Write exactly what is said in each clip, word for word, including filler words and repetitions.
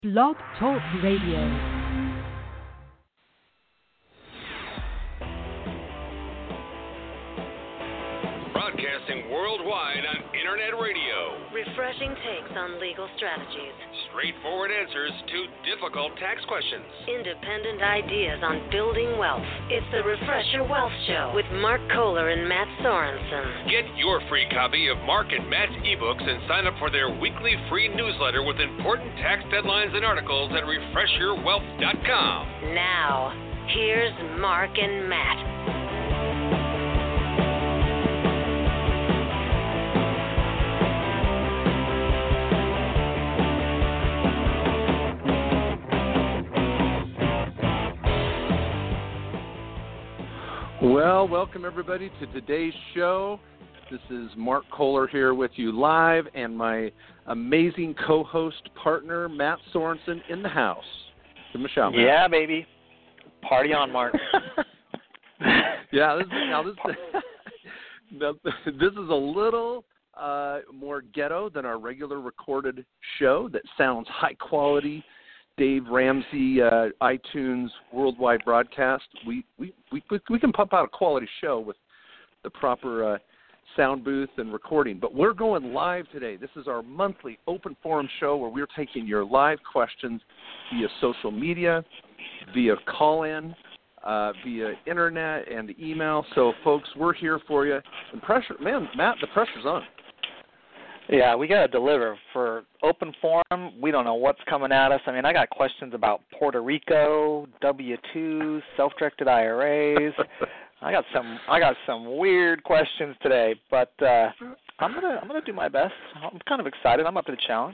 Blog Talk Radio. Broadcasting worldwide on Internet radio. Refreshing takes on legal strategies. Straightforward answers to difficult tax questions. Independent ideas on building wealth. It's the Refresh Your Wealth Show with Mark Kohler and Matt Sorensen. Get your free copy of Mark and Matt's ebooks and sign up for their weekly free newsletter with important tax deadlines and articles at refresh your wealth dot com. Now, here's Mark and Matt. Well, welcome everybody to today's show. This is Mark Kohler here with you live, and my amazing co-host partner, Matt Sorensen, in the house. Give him a shout, Matt. Yeah, baby. Party on, Mark. yeah, this is, now this, now, this is a little uh, more ghetto than our regular recorded show that sounds high quality. Dave Ramsey, uh, iTunes worldwide broadcast. We, we we we can pump out a quality show with the proper uh, sound booth and recording. But we're going live today. This is our monthly open forum show where we're taking your live questions via social media, via call-in, uh, via internet and email. So, folks, we're here for you. And pressure, man, Matt, the pressure's on. Yeah, we got to deliver. For open forum, we don't know what's coming at us. I mean, I got questions about Puerto Rico, W two, self-directed I R As. I got some I got some weird questions today, but uh, I'm going to I'm going to do my best. I'm kind of excited. I'm up to the challenge.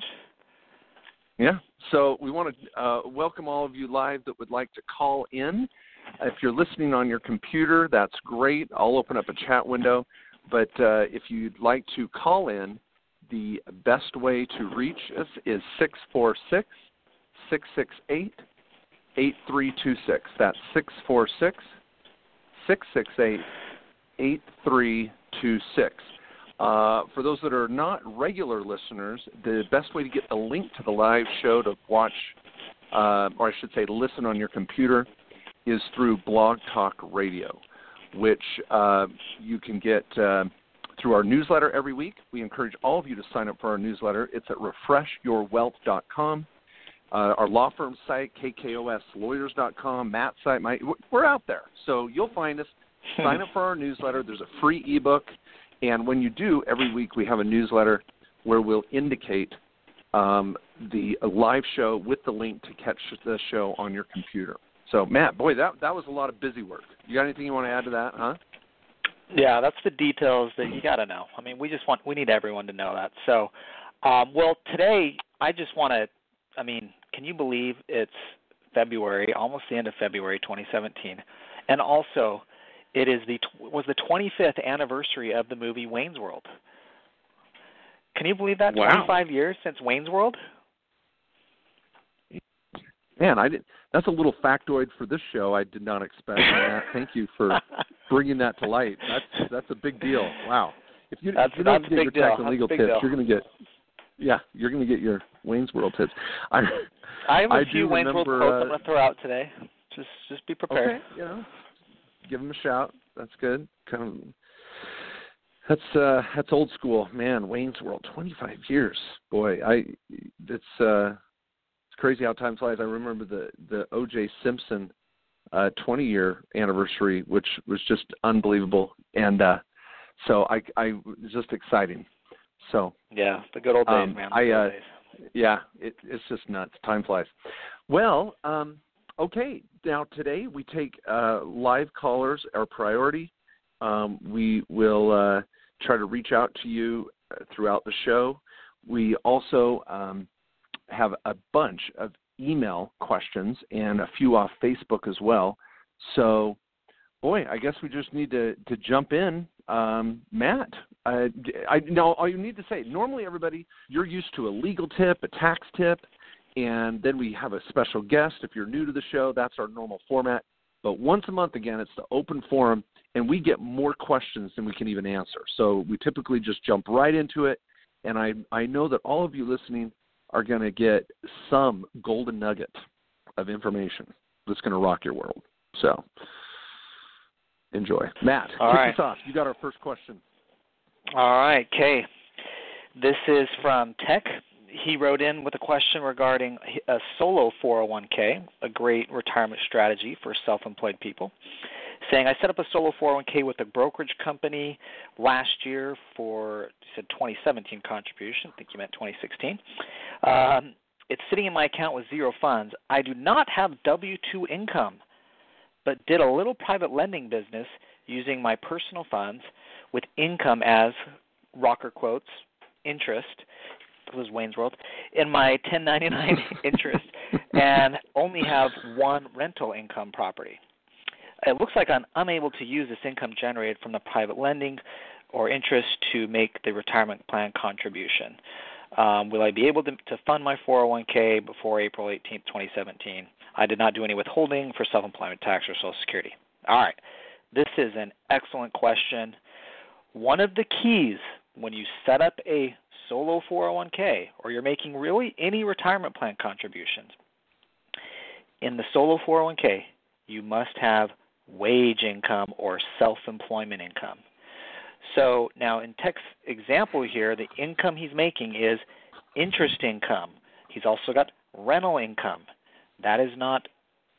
Yeah. So, we want to uh, welcome all of you live that would like to call in. If you're listening on your computer, that's great. I'll open up a chat window, but uh, if you'd like to call in, the best way to reach us is six four six, six six eight, eight three two six. That's six four six, six six eight, eight three two six. Uh, for those that are not regular listeners, the best way to get the link to the live show to watch, uh, or I should say listen on your computer, is through Blog Talk Radio, which uh, you can get uh, through our newsletter every week. We encourage all of you to sign up for our newsletter. It's at refresh your wealth dot com. Uh, our law firm site, K K O S lawyers dot com, Matt's site, my, we're out there. So you'll find us. Sign up for our newsletter. There's a free ebook. And when you do, every week we have a newsletter where we'll indicate um, the live show with the link to catch the show on your computer. So, Matt, boy, that that was a lot of busy work. You got anything you want to add to that, huh? Yeah, that's the details that you got to know. I mean, we just want we need everyone to know that. So, um, well, today I just want to. I mean, can you believe it's February, almost the end of February, twenty seventeen, and also it is the was the twenty-fifth anniversary of the movie Wayne's World. Can you believe that? Wow. twenty-five years since Wayne's World. Man, I did. That's a little factoid for this show. I did not expect that. Thank you for bringing that to light. That's that's a big deal. Wow. If you, that's, if you don't that's get your deal. tax and legal tips, deal. You're going to get. Yeah, you're going to get your Wayne's World tips. I I have a I few Wayne's World quotes uh, I'm going to throw out today. Just just be prepared. Okay, you know, give them a shout. That's good. Kind of. That's uh, that's old school, man. Wayne's World, twenty-five years. Boy, I it's. Uh, Crazy how time flies. I remember the, the O J Simpson uh, twenty-year anniversary, which was just unbelievable. And uh, so I, I it was just exciting. So yeah, the good old days, um, man. I, good uh, old days. Yeah, it, it's just nuts. Time flies. Well, um, okay. Now today we take uh, live callers, our priority. Um, we will uh, try to reach out to you throughout the show. We also um, have a bunch of email questions and a few off Facebook as well. So, boy, I guess we just need to, to jump in. Um, Matt, uh, I now all you need to say, normally everybody, you're used to a legal tip, a tax tip, and then we have a special guest. If you're new to the show, that's our normal format. But once a month, again, it's the open forum, and we get more questions than we can even answer. So we typically just jump right into it, and I, I know that all of you listening are going to get some golden nugget of information that's going to rock your world. So enjoy. Matt, All kick right. us off. You got our first question. All right, Kay. This is from Tech. He wrote in with a question regarding a solo four oh one k, a great retirement strategy for self-employed people, saying, I set up a solo four oh one k with a brokerage company last year for, he said, twenty seventeen contribution. I think you meant twenty sixteen. Um, it's sitting in my account with zero funds. I do not have W two income, but did a little private lending business using my personal funds with income as, rocker quotes, interest, this was Wayne's World, in my ten ninety-nine interest, and only have one rental income property. It looks like I'm unable to use this income generated from the private lending or interest to make the retirement plan contribution. Um, will I be able to, to fund my four oh one k before April eighteenth, twenty seventeen? I did not do any withholding for self-employment tax or Social Security. All right. This is an excellent question. One of the keys when you set up a solo four oh one k or you're making really any retirement plan contributions, in the solo four oh one k, you must have wage income or self-employment income. So now in Tech's example here, the income he's making is interest income. He's also got rental income. That is not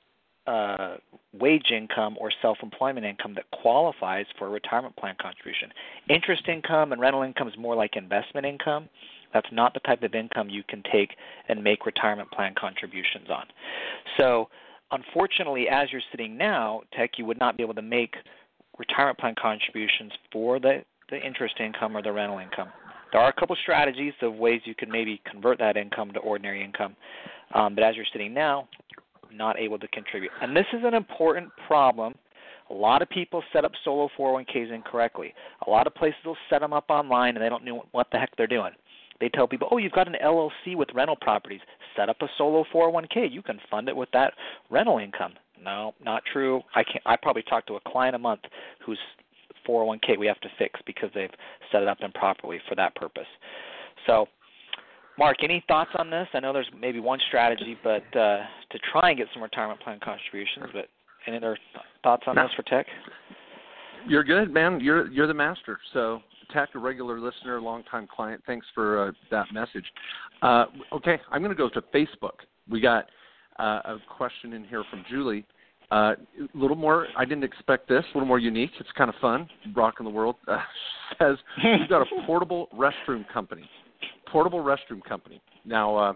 uh, wage income or self-employment income that qualifies for a retirement plan contribution. Interest income and rental income is more like investment income. That's not the type of income you can take and make retirement plan contributions on. So unfortunately, as you're sitting now, Tech, you would not be able to make retirement plan contributions for the, the interest income or the rental income. There are a couple strategies of ways you could maybe convert that income to ordinary income, um, but as you're sitting now, not able to contribute. And this is an important problem. A lot of people set up solo four oh one k's incorrectly. A lot of places will set them up online and they don't know what the heck they're doing. They tell people, oh, you've got an L L C with rental properties. Set up a solo four oh one k. You can fund it with that rental income. No, not true. I can't. I probably talk to a client a month whose four oh one k we have to fix because they've set it up improperly for that purpose. So, Mark, any thoughts on this? I know there's maybe one strategy, but uh, to try and get some retirement plan contributions. But any other thoughts on no. this for Tech? You're good, man. You're you're the master. So, Tech, a regular listener, longtime client. Thanks for uh, that message. Uh, okay, I'm going to go to Facebook. We got uh, a question in here from Julie. Uh, a little more, I didn't expect this, a little more unique. It's kind of fun, rocking the world. Uh, says, we've got a portable restroom company. Portable restroom company. Now, uh,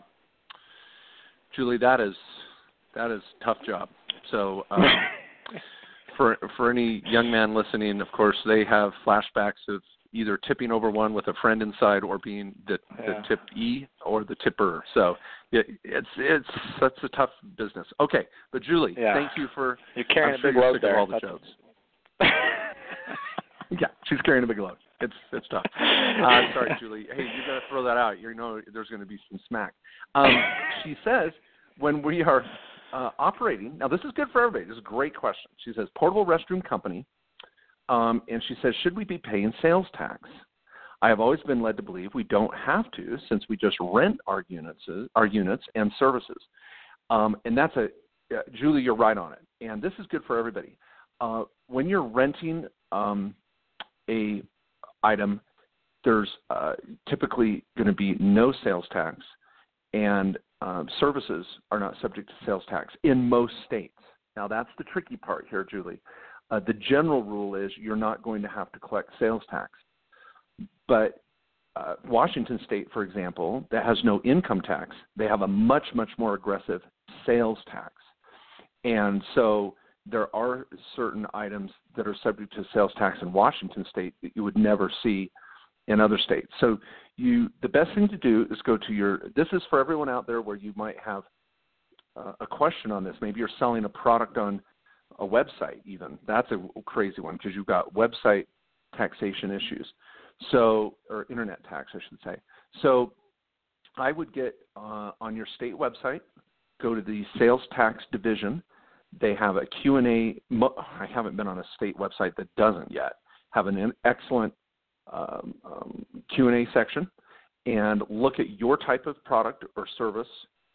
Julie, that is that is a tough job. So uh, for for any young man listening, of course, they have flashbacks of either tipping over one with a friend inside or being the, yeah. the tippee or the tipper. So it, it's it's that's a tough business. Okay, but Julie, yeah. thank you for You're carrying I'm a sure big you're load sick there. of all the That's... jokes. Yeah, she's carrying a big load. It's it's tough. Uh, sorry, Julie. Hey, you got to throw that out. You know there's going to be some smack. Um, she says when we are uh, operating, now this is good for everybody. This is a great question. She says portable restroom company, um, and she says, should we be paying sales tax? I have always been led to believe we don't have to since we just rent our units, our units and services. Um, and that's a uh, Julie, you're right on it. And this is good for everybody. Uh, when you're renting um, a item, there's uh, typically going to be no sales tax, and um, services are not subject to sales tax in most states. Now, that's the tricky part here, Julie. Uh, the general rule is you're not going to have to collect sales tax. But uh, Washington State, for example, that has no income tax, they have a much, much more aggressive sales tax. And so there are certain items that are subject to sales tax in Washington State that you would never see in other states. So you, the best thing to do is go to your, this is for everyone out there where you might have uh, a question on this. Maybe you're selling a product on a website even. That's a crazy one because you've got website taxation issues. So, or internet tax, I should say. So I would get uh, on your state website, go to the sales tax division. They have a Q and A. I haven't been on a state website that doesn't yet have an excellent um, um, Q and A section. and look at your type of product or service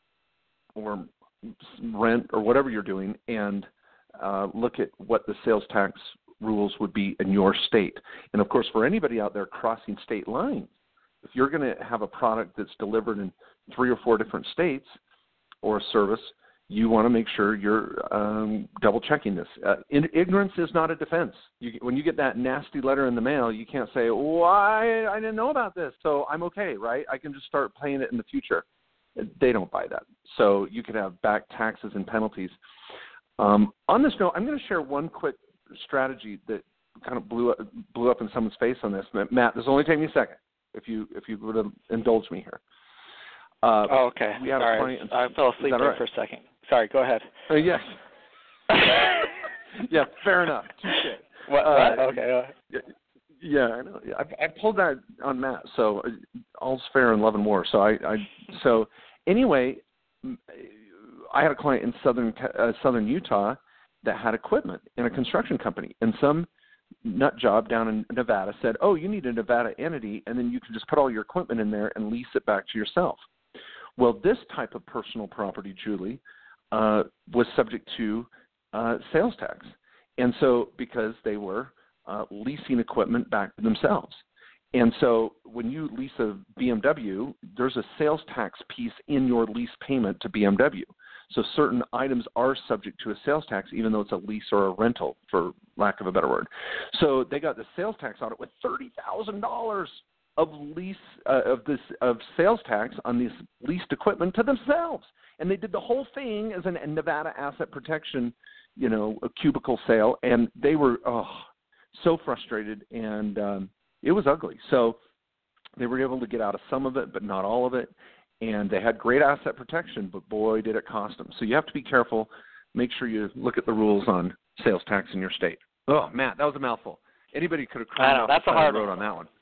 or rent or whatever you're doing, and uh, look at what the sales tax rules would be in your state. And, of course, for anybody out there crossing state lines, if you're going to have a product that's delivered in three or four different states or a service, you want to make sure you're um, double-checking this. Uh, in, ignorance is not a defense. You, when you get that nasty letter in the mail, you can't say, well, I, I didn't know about this, so I'm okay, right? I can just start paying it in the future. They don't buy that. So you could have back taxes and penalties. Um, on this note, I'm going to share one quick strategy that kind of blew up, blew up in someone's face on this. Matt, this will only take me a second if you if you would indulge me here. Uh, oh, okay. We had Sorry, a client, I fell asleep there right? for a second. Sorry, go ahead. Uh, yes. Yeah, fair enough. Touché. What? Uh, what? Okay. Yeah, yeah, I know. I, I pulled that on Matt, so all's fair in love and war. So I, I so anyway, I had a client in southern uh, southern Utah that had equipment in a construction company, and some nut job down in Nevada said, "Oh, you need a Nevada entity, and then you can just put all your equipment in there and lease it back to yourself." Well, this type of personal property, Julie, uh, was subject to uh, sales tax, and so because they were uh, leasing equipment back to themselves. And so when you lease a B M W, there's a sales tax piece in your lease payment to B M W. So certain items are subject to a sales tax, even though it's a lease or a rental, for lack of a better word. So they got the sales tax audit with thirty thousand dollars of lease uh, of this of sales tax on this leased equipment to themselves, and they did the whole thing as an, a Nevada asset protection, you know, a cubicle sale, and they were oh, so frustrated, and um, it was ugly. So they were able to get out of some of it, but not all of it. And they had great asset protection, but boy, did it cost them. So you have to be careful. Make sure you look at the rules on sales tax in your state. Oh, Matt, that was a mouthful. Anybody could have cried off that's the a side hard of the road one. on that one.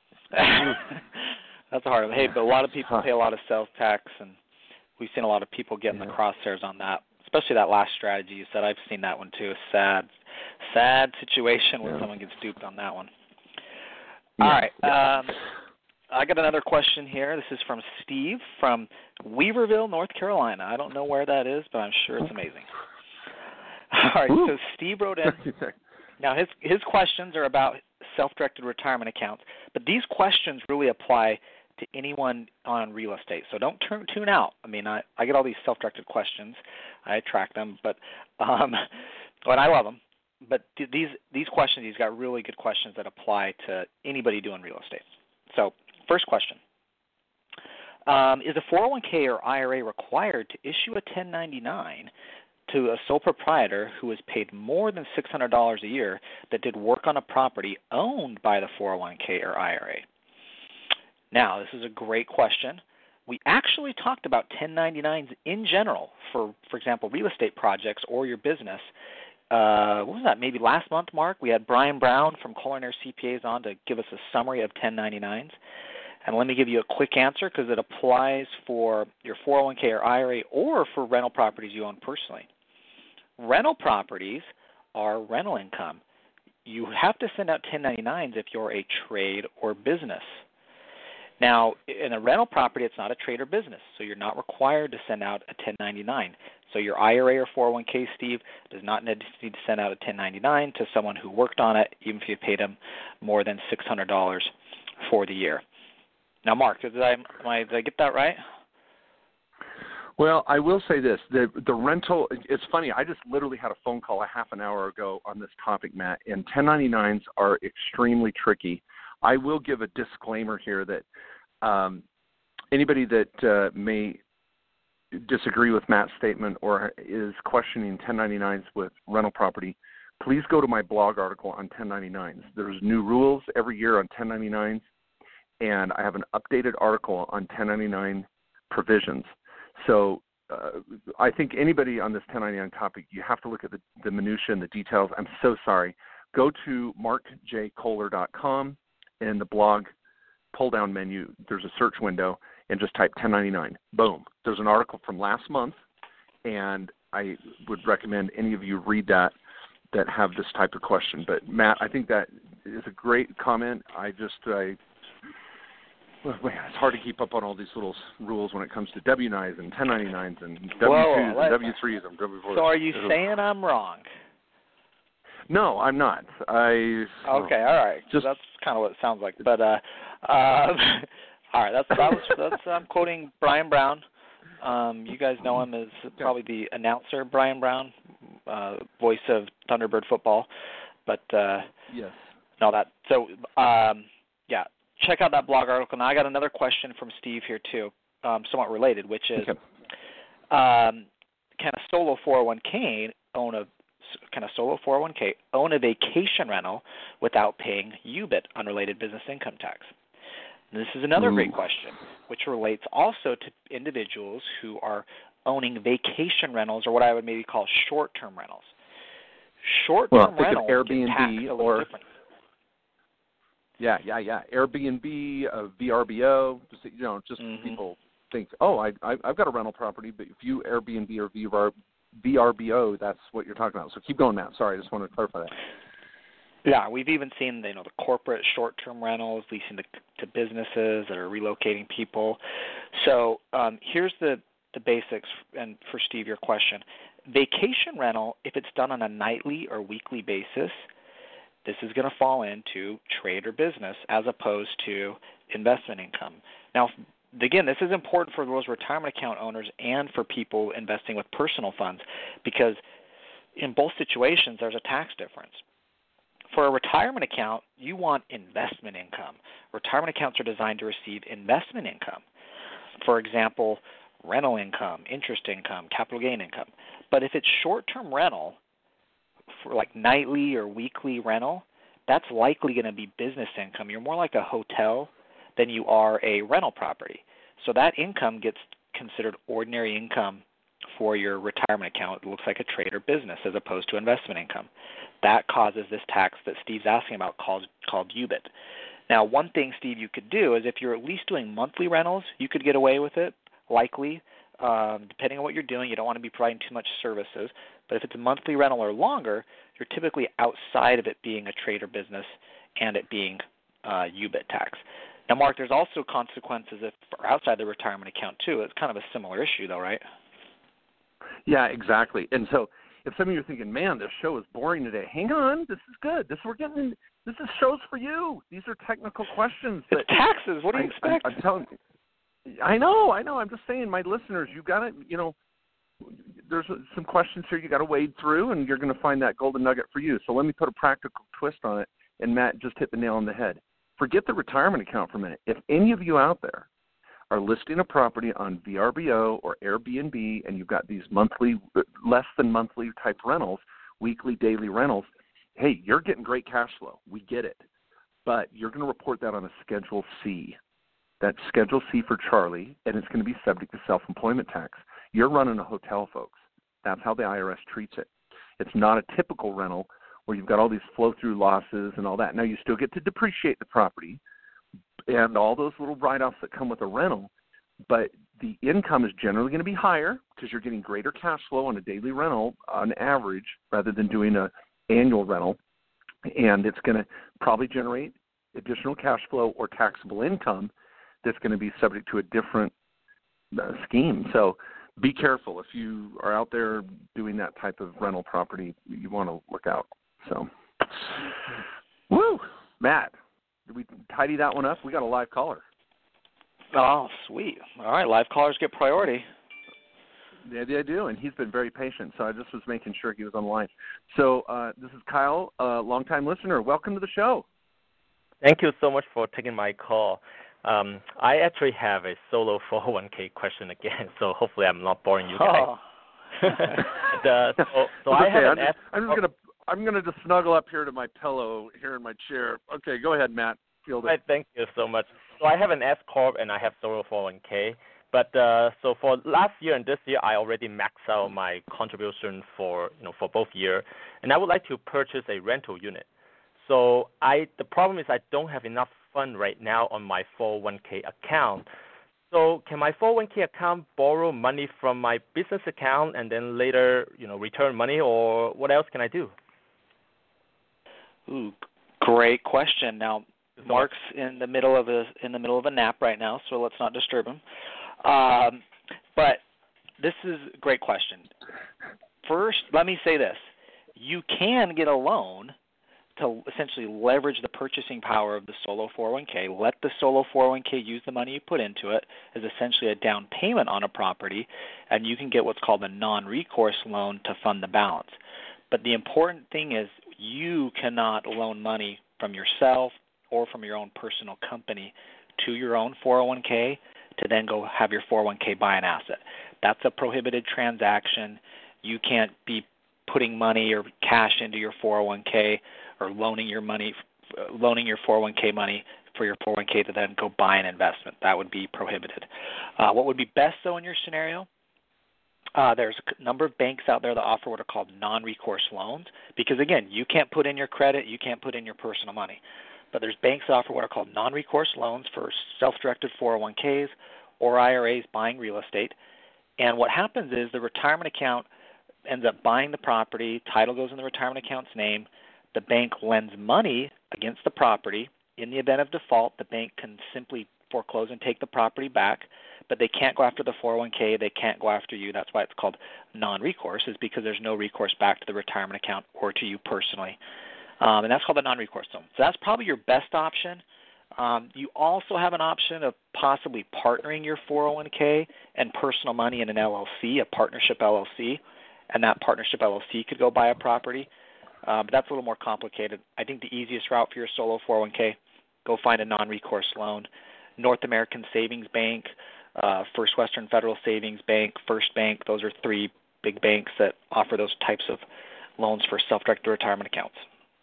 That's a hard one. Hey, but a lot of people pay a lot of sales tax, and we've seen a lot of people get in yeah. the crosshairs on that, especially that last strategy you said. I've seen that one too. Sad, sad situation when yeah. someone gets duped on that one. Yeah. All right. Yeah. Um, I got another question here. This is from Steve from Weaverville, North Carolina. I don't know where that is, but I'm sure it's amazing. All right, Ooh. so Steve wrote in. Now, his his questions are about self-directed retirement accounts, but these questions really apply to anyone on real estate. So don't turn, tune out. I mean, I, I get all these self-directed questions. I track them, but um, and I love them. But th- these these questions, he's got really good questions that apply to anybody doing real estate. So first question, um, is a four oh one k or I R A required to issue a ten ninety-nine to a sole proprietor who is paid more than six hundred dollars a year that did work on a property owned by the four oh one k or I R A? Now, this is a great question. We actually talked about ten ninety-nines in general for, for example, real estate projects or your business. Uh, what was that, maybe last month, Mark? We had Brian Brown from Culinary C P As on to give us a summary of ten ninety-nines. And let me give you a quick answer because it applies for your four oh one k or I R A or for rental properties you own personally. Rental properties are rental income. You have to send out ten ninety-nines if you're a trade or business. Now, in a rental property, it's not a trade or business, so you're not required to send out a ten ninety-nine. So your I R A or four oh one k, Steve, does not need to send out a ten ninety-nine to someone who worked on it, even if you paid them more than six hundred dollars for the year. Now, Mark, did I, am I, did I get that right? Well, I will say this. The the rental, it's funny, I just literally had a phone call a half an hour ago on this topic, Matt, and ten ninety-nines are extremely tricky. I will give a disclaimer here that um, anybody that uh, may disagree with Matt's statement or is questioning ten ninety-nines with rental property, please go to my blog article on ten ninety-nines. There's new rules every year on ten ninety-nines, and I have an updated article on ten ninety-nine provisions. So uh, I think anybody on this ten ninety-nine topic, you have to look at the, the minutia and the details. I'm so sorry. Go to mark j kohler dot com. In the blog pull-down menu, there's a search window, and just type ten ninety-nine. Boom. There's an article from last month, and I would recommend any of you read that that have this type of question. But, Matt, I think that is a great comment. I just, I, Well, it's hard to keep up on all these little rules when it comes to W nines and ten ninety-nines and W twos Whoa, and W threes and W fours. So are you saying I'm wrong? No, I'm not. I Okay, all right. Just that's kind of what it sounds like. But uh, uh, all right, that's that was that's I'm quoting Brian Brown. Um, you guys know him as probably the announcer, Brian Brown, uh, voice of Thunderbird football. But uh, yes, no, that so um, yeah. Check out that blog article. Now I got another question from Steve here too, um, somewhat related, which is, okay. um, can a solo four oh one k own a can a solo four oh one k own a vacation rental without paying U B I T, unrelated business income tax? And this is another Ooh. great question, which relates also to individuals who are owning vacation rentals, or what I would maybe call short-term rentals. Short-term well, rentals Airbnb get taxed a little or different. Yeah, yeah, yeah. Airbnb, uh, V R B O. Just you know, just mm-hmm. people think, oh, I, I I've got a rental property, but if you Airbnb or V R, V R B O, that's what you're talking about. So keep going, Matt. Sorry, I just wanted to clarify that. Yeah, we've even seen you know the corporate short-term rentals leasing to, to businesses that are relocating people. So um, here's the the basics, and for Steve, your question: vacation rental, if it's done on a nightly or weekly basis, this is going to fall into trade or business as opposed to investment income. Now, again, this is important for those retirement account owners and for people investing with personal funds because in both situations there's a tax difference. For a retirement account, you want investment income. Retirement accounts are designed to receive investment income. For example, rental income, interest income, capital gain income. But if it's short-term rental, for like nightly or weekly rental, that's likely going to be business income. You're more like a hotel than you are a rental property. So that income gets considered ordinary income for your retirement account. It looks like a trade or business as opposed to investment income. That causes this tax that Steve's asking about called, called U B I T. Now, one thing, Steve, you could do is if you're at least doing monthly rentals, you could get away with it, likely. Um, depending on what you're doing, you don't want to be providing too much services. But if it's a monthly rental or longer, you're typically outside of it being a trade or business and it being uh, U B I T tax. Now, Mark, there's also consequences if are outside the retirement account, too. It's kind of a similar issue, though, right? Yeah, exactly. And so if some of you are thinking, man, this show is boring today, hang on. This is good. This we're getting. This is shows for you. These are technical questions. It's taxes. What do you I, expect? I, I'm telling you. I know, I know. I'm just saying, my listeners, you've got to, you know, there's some questions here you got to wade through, and you're going to find that golden nugget for you. So let me put a practical twist on it, and Matt just hit the nail on the head. Forget the retirement account for a minute. If any of you out there are listing a property on V R B O or Airbnb, and you've got these monthly, less than monthly type rentals, weekly, daily rentals, hey, you're getting great cash flow. We get it. But you're going to report that on a Schedule C. That's Schedule C for Charlie, and it's going to be subject to self-employment tax. You're running a hotel, folks. That's how the I R S treats it. It's not a typical rental where you've got all these flow-through losses and all that. Now, you still get to depreciate the property and all those little write-offs that come with a rental, but the income is generally going to be higher because you're getting greater cash flow on a daily rental on average rather than doing an annual rental, and it's going to probably generate additional cash flow or taxable income that's going to be subject to a different uh, scheme. So be careful. If you are out there doing that type of rental property, you want to look out. So, woo, Matt, did we tidy that one up? We got a live caller. Oh, sweet. All right, live callers get priority. Yeah, they do, and he's been very patient, so I just was making sure he was on the line. So uh, this is Kyle, a longtime listener. Welcome to the show. Thank you so much for taking my call. Um, I actually have a solo four oh one k question again, so hopefully I'm not boring you guys. Oh. but, uh, so so okay, I have I'm an just, ask- I'm just gonna I'm gonna just snuggle up here to my pillow here in my chair. Okay, go ahead, Matt. Field it. Right, thank you so much. So I have an S corp and I have solo four oh one k. But uh, so for last year and this year, I already maxed out my contribution for you know for both years, and I would like to purchase a rental unit. So I the problem is I don't have enough fund right now on my four oh one k account. So can my four oh one k account borrow money from my business account and then later, you know, return money, or what else can I do? Ooh, great question. Now, Mark's in the middle of a in the middle of a nap right now, so let's not disturb him. Um, but this is a great question. First, let me say this: you can get a loan to essentially leverage the purchasing power of the solo four oh one k. Let the solo four oh one k use the money you put into it as essentially a down payment on a property, and you can get what's called a non-recourse loan to fund the balance. But the important thing is you cannot loan money from yourself or from your own personal company to your own four oh one k to then go have your four oh one k buy an asset. That's a prohibited transaction. You can't be putting money or cash into your four oh one k or loaning your money, loaning your four oh one k money for your four oh one k to then go buy an investment. That would be prohibited. Uh, what would be best, though, in your scenario? Uh, there's a number of banks out there that offer what are called non-recourse loans because, again, you can't put in your credit, you can't put in your personal money. But there's banks that offer what are called non-recourse loans for self-directed four oh one k's or I R As buying real estate. And what happens is the retirement account ends up buying the property, title goes in the retirement account's name, the bank lends money against the property. In the event of default, the bank can simply foreclose and take the property back, but they can't go after the four oh one k, they can't go after you. That's why it's called non-recourse, is because there's no recourse back to the retirement account or to you personally. Um, and that's called the non-recourse loan. So that's probably your best option. Um, you also have an option of possibly partnering your four oh one k and personal money in an L L C, a partnership L L C, and that partnership L L C could go buy a property. Uh, but that's a little more complicated. I think the easiest route for your solo four oh one k, go find a non-recourse loan. North American Savings Bank, uh, First Western Federal Savings Bank, First Bank, those are three big banks that offer those types of loans for self-directed retirement accounts.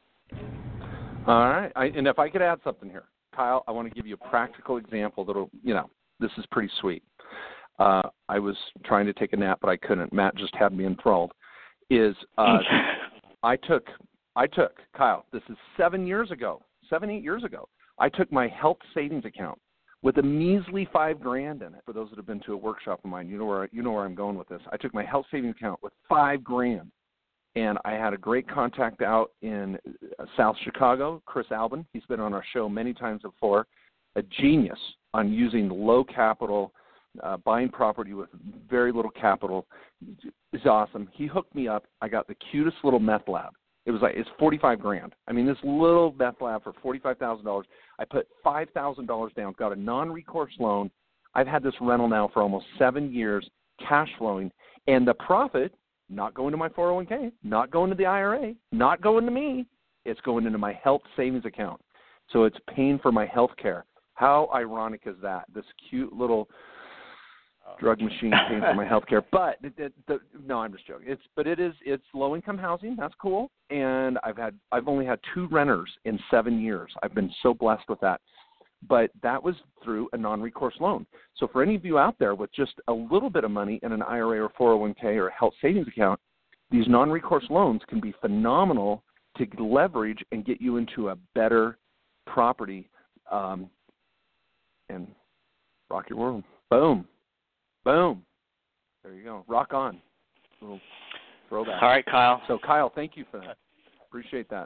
All right. I, and if I could add something here, Kyle, I want to give you a practical example that'll, you know, this is pretty sweet. Uh, I was trying to take a nap, but I couldn't. Matt just had me enthralled. Is uh, I took, I took, Kyle, this is seven years ago, seven, eight years ago. I took my health savings account with a measly five grand in it. For those that have been to a workshop of mine, you know where you know where I'm going with this. I took my health savings account with five grand. And I had a great contact out in South Chicago, Chris Albin. He's been on our show many times before. A genius on using low capital, uh, buying property with very little capital. It's awesome. He hooked me up. I got the cutest little meth lab. It was like, it's forty-five grand. I mean, this little meth lab for forty-five thousand dollars. I put five thousand dollars down, got a non-recourse loan. I've had this rental now for almost seven years, cash flowing, and the profit, not going to my four oh one k, not going to the I R A, not going to me. It's going into my health savings account. So it's paying for my health care. How ironic is that? This cute little drug machine paying for my health care. But it, it, the, no, I'm just joking. It's but it is it's low income housing. That's cool. And I've had I've only had two renters in seven years. I've been so blessed with that. But that was through a non-recourse loan. So for any of you out there with just a little bit of money in an I R A or four oh one k or a health savings account, these non-recourse loans can be phenomenal to leverage and get you into a better property um, and rock your world. Boom. Boom. There you go. Rock on. A little throwback. All right, Kyle. So, Kyle, thank you for that. Appreciate that.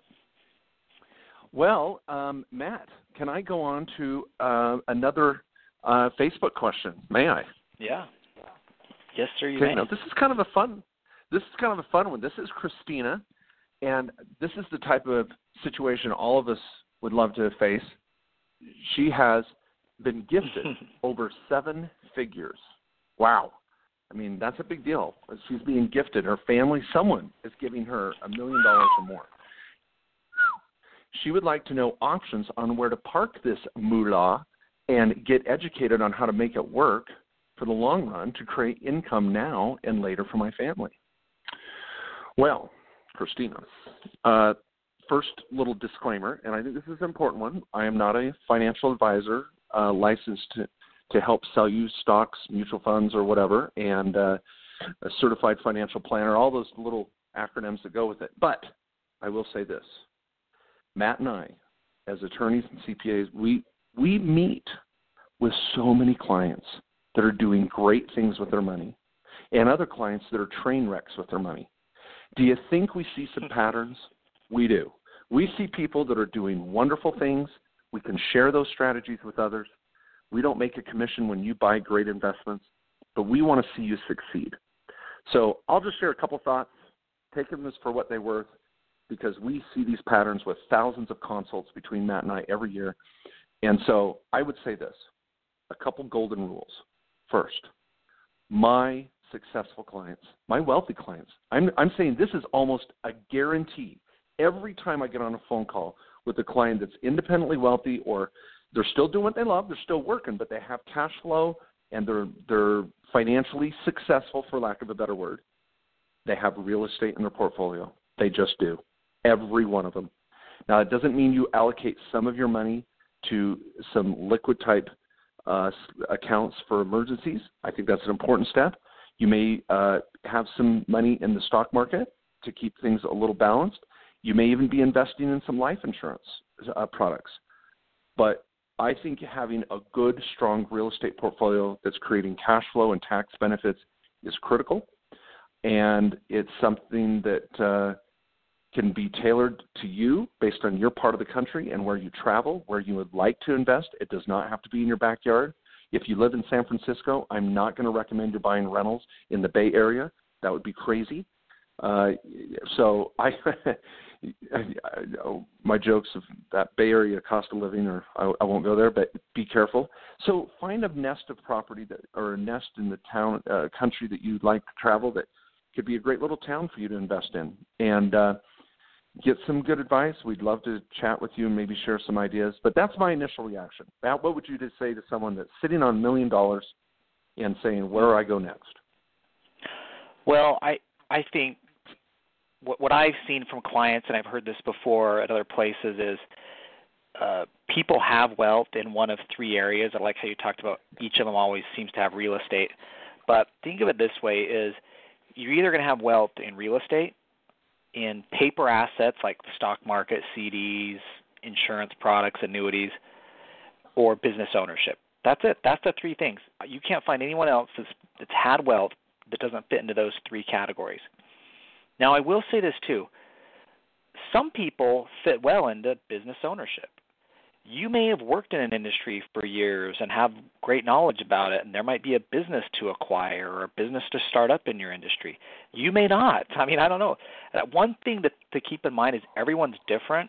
Well, um, Matt, can I go on to uh, another uh, Facebook question? May I? Yeah. Yes, sir. You okay, may. Now this is kind of a fun. This is kind of a fun one. This is Christina, and this is the type of situation all of us would love to face. She has been gifted over seven figures. Wow. I mean, that's a big deal. She's being gifted. Her family, someone is giving her a million dollars or more. She would like to know options on where to park this moolah and get educated on how to make it work for the long run to create income now and later for my family. Well, Christina, uh, first little disclaimer, and I think this is an important one. I am not a financial advisor uh, licensed to, to help sell you stocks, mutual funds, or whatever, and uh, a certified financial planner, all those little acronyms that go with it. But I will say this. Matt and I, as attorneys and C P As, we we meet with so many clients that are doing great things with their money and other clients that are train wrecks with their money. Do you think we see some patterns? We do. We see people that are doing wonderful things We can share those strategies with others. We don't make a commission when you buy great investments, but we want to see you succeed. So I'll just share a couple thoughts, take them as for what they're worth, because we see these patterns with thousands of consults between Matt and I every year. And so I would say this, a couple golden rules. First, my successful clients, my wealthy clients, I'm, I'm saying this is almost a guarantee. Every time I get on a phone call with a client that's independently wealthy, or they're still doing what they love, they're still working, but they have cash flow and they're they're financially successful, for lack of a better word, they have real estate in their portfolio. They just do. Every one of them. Now, it doesn't mean you allocate some of your money to some liquid type uh, accounts for emergencies. I think that's an important step. You may uh, have some money in the stock market to keep things a little balanced. You may even be investing in some life insurance uh, products. But I think having a good, strong real estate portfolio that's creating cash flow and tax benefits is critical. And it's something that uh, can be tailored to you based on your part of the country and where you travel, where you would like to invest. It does not have to be in your backyard. If you live in San Francisco, I'm not going to recommend you buying rentals in the Bay Area. That would be crazy. Uh, so I, I, I, my jokes of that Bay Area cost of living, or I, I won't go there, but be careful. So find a nest of property that, or a nest in the town, uh, country that you'd like to travel that could be a great little town for you to invest in, and uh, get some good advice. We'd love to chat with you and maybe share some ideas. But that's my initial reaction. Matt, what would you just say to someone that's sitting on a million dollars and saying, where do I go next? Well, I I think what, what I've seen from clients, and I've heard this before at other places, is uh, people have wealth in one of three areas. I like how you talked about each of them always seems to have real estate. But think of it this way, is you're either going to have wealth in real estate, in paper assets like the stock market, C Ds, insurance products, annuities, or business ownership. That's it. That's the three things. You can't find anyone else that's, that's had wealth that doesn't fit into those three categories. Now, I will say this too. Some people fit well into business ownership. You may have worked in an industry for years and have great knowledge about it, and there might be a business to acquire or a business to start up in your industry. You may not. I mean, I don't know. One thing to, to keep in mind is everyone's different,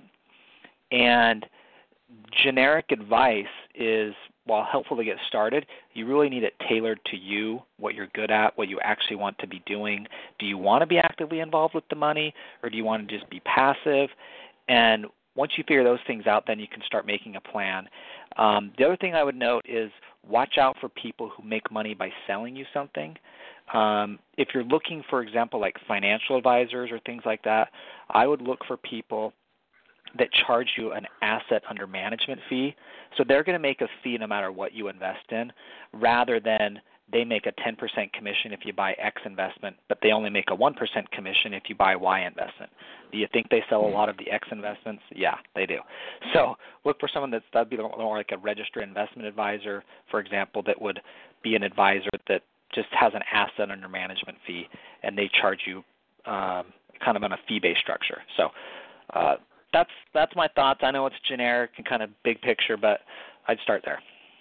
and generic advice is, while helpful to get started, you really need it tailored to you, what you're good at, what you actually want to be doing. Do you want to be actively involved with the money, or do you want to just be passive? And once you figure those things out, then you can start making a plan. Um, the other thing I would note is watch out for people who make money by selling you something. Um, if you're looking, for example, like financial advisors or things like that, I would look for people that charge you an asset under management fee. So they're going to make a fee no matter what you invest in, rather than they make a ten percent commission if you buy X investment, but they only make a one percent commission if you buy Y investment. Do you think they sell a lot of the X investments? Yeah, they do. So look for someone that's that'd be more like a registered investment advisor, for example, that would be an advisor that just has an asset under management fee, and they charge you um, kind of on a fee-based structure. So uh, that's that's my thoughts. I know it's generic and kind of big picture, but I'd start there.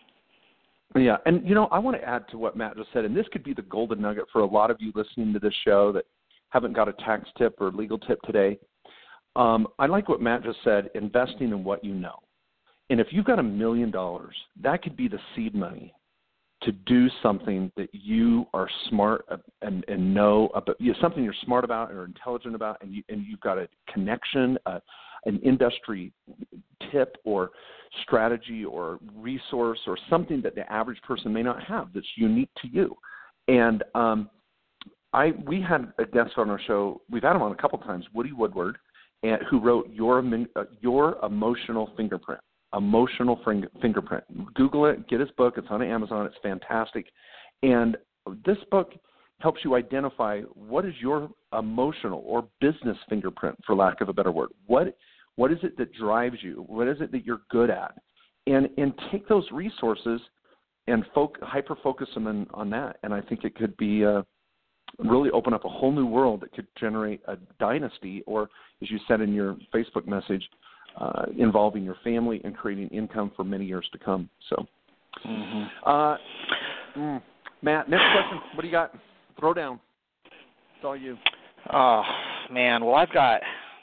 Yeah, and, you know, I want to add to what Matt just said, and this could be the golden nugget for a lot of you listening to this show that haven't got a tax tip or legal tip today. Um, I like what Matt just said, investing in what you know. And if you've got a million dollars, that could be the seed money to do something that you are smart and, and know about, you know, something you're smart about or intelligent about, and, you, and you've got a connection, uh, an industry tip or strategy or resource or something that the average person may not have that's unique to you. And um, I we had a guest on our show. We've had him on a couple times, Woody Woodward, and, who wrote Your, uh, Your Emotional Fingerprint. Emotional Fingerprint. Google it, get his book. It's on Amazon. It's fantastic. And this book helps you identify what is your emotional or business fingerprint, for lack of a better word. What what is it that drives you? What is it that you're good at? And and take those resources and folk, hyper-focus them in, on that. And I think it could be uh, really open up a whole new world that could generate a dynasty, or, as you said in your Facebook message, uh, involving your family and creating income for many years to come. So, mm-hmm. uh, mm, Matt, next question. What do you got? Throw down. It's all you. Oh, man. Well, I've got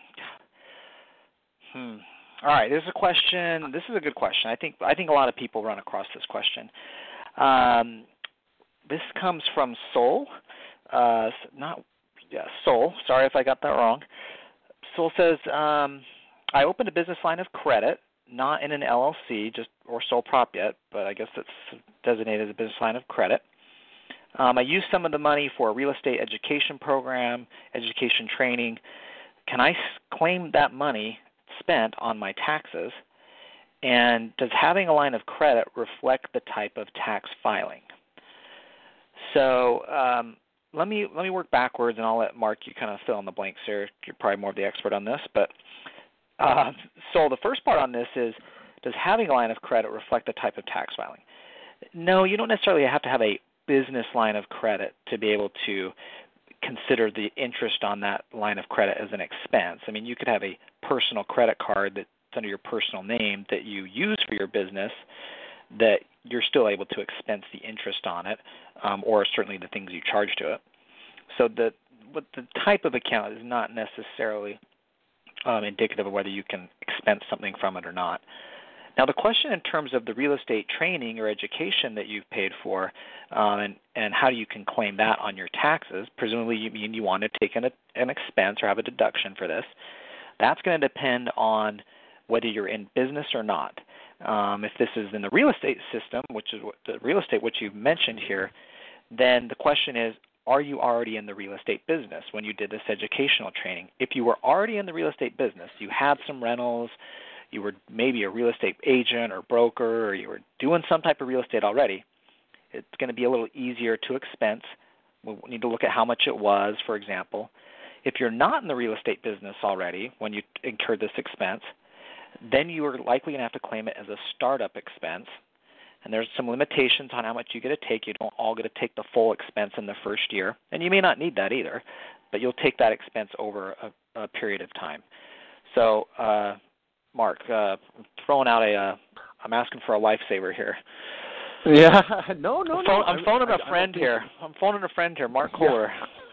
hmm. All right, there's a question. This is a good question. I think I think a lot of people run across this question. Um, this comes from Soul. Uh, not yeah, Soul. Sorry if I got that wrong. Soul says, um, I opened a business line of credit, not in an L L C, just or sole prop yet, but I guess it's designated as a business line of credit. Um, I used some of the money for a real estate education program, education training. Can I claim that money spent on my taxes? And does having a line of credit reflect the type of tax filing? So um, let me let me work backwards, and I'll let Mark, you kind of fill in the blanks here. You're probably more of the expert on this. But uh, so the first part on this is, does having a line of credit reflect the type of tax filing? No, you don't necessarily have to have a business line of credit to be able to consider the interest on that line of credit as an expense. I mean, you could have a personal credit card that's under your personal name that you use for your business that you're still able to expense the interest on it, um, or certainly the things you charge to it. So the what the type of account is not necessarily um, indicative of whether you can expense something from it or not. Now, the question in terms of the real estate training or education that you've paid for, um, and, and how you can claim that on your taxes, presumably you mean you want to take an, an expense or have a deduction for this. That's going to depend on whether you're in business or not. Um, if this is in the real estate system, which is what, the real estate which you've mentioned here, then the question is, are you already in the real estate business when you did this educational training? If you were already in the real estate business, you had some rentals, you were maybe a real estate agent or broker, or you were doing some type of real estate already, it's going to be a little easier to expense. We need to look at how much it was, for example. If you're not in the real estate business already when you incurred this expense, then you are likely going to have to claim it as a startup expense. And there's some limitations on how much you get to take. You don't all get to take the full expense in the first year, and you may not need that either, but you'll take that expense over a, a period of time. So, uh, Mark, uh, I'm throwing out a, uh, I'm asking for a lifesaver here. Yeah, no, no, I'm, no. phone, I'm phoning I, a friend here. I'm phoning a friend here, Mark Kohler.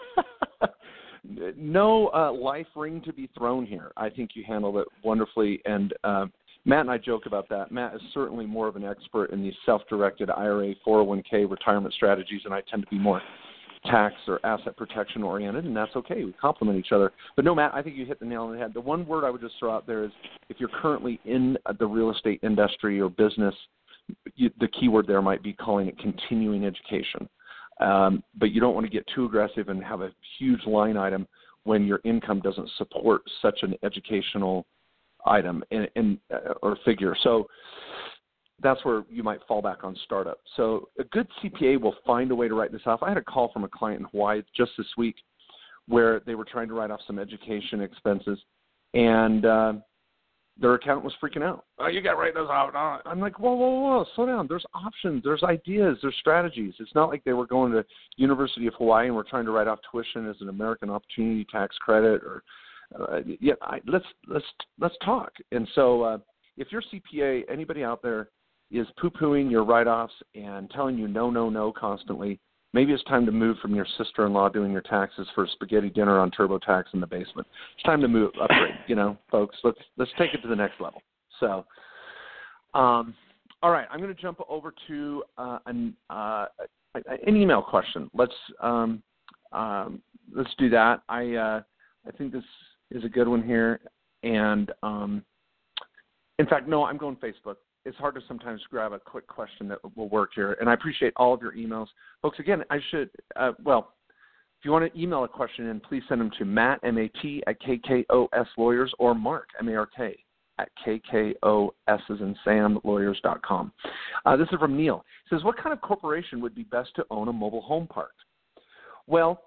Yeah. No uh, life ring to be thrown here. I think you handled it wonderfully, and uh, Matt and I joke about that. Matt is certainly more of an expert in these self-directed I R A, four oh one k retirement strategies, and I tend to be more tax or asset protection oriented, and that's okay. We complement each other. But no, Matt, I think you hit the nail on the head. The one word I would just throw out there is if you're currently in the real estate industry or business, you, the key word there might be calling it continuing education. Um, but you don't want to get too aggressive and have a huge line item when your income doesn't support such an educational item in, in, uh, or figure. So that's where you might fall back on startup. So a good C P A will find a way to write this off. I had a call from a client in Hawaii just this week where they were trying to write off some education expenses, and uh, their accountant was freaking out. Oh, you got to write those off. I'm like, whoa, whoa, whoa, slow down. There's options. There's ideas. There's strategies. It's not like they were going to University of Hawaii and were trying to write off tuition as an American Opportunity Tax Credit. Or uh, yeah, I, let's let's let's talk. And so uh, if your C P A, anybody out there, is poo-pooing your write-offs and telling you no, no, no constantly, maybe it's time to move from your sister-in-law doing your taxes for spaghetti dinner on TurboTax in the basement. It's time to move, upgrade, you know, folks. Let's let's take it to the next level. So, um, all right, I'm going to jump over to uh, an uh, an email question. Let's um, um, let's do that. I uh, I think this is a good one here, and um, in fact, no, I'm going Facebook. It's hard to sometimes grab a quick question that will work here. And I appreciate all of your emails. Folks, again, I should, uh, well, if you want to email a question in, please send them to Matt, M A T, at K K O S Lawyers, or Mark, M A R K, at K K O S as in Sam, lawyers dot com. Uh, this is from Neil. He says, what kind of corporation would be best to own a mobile home park? Well,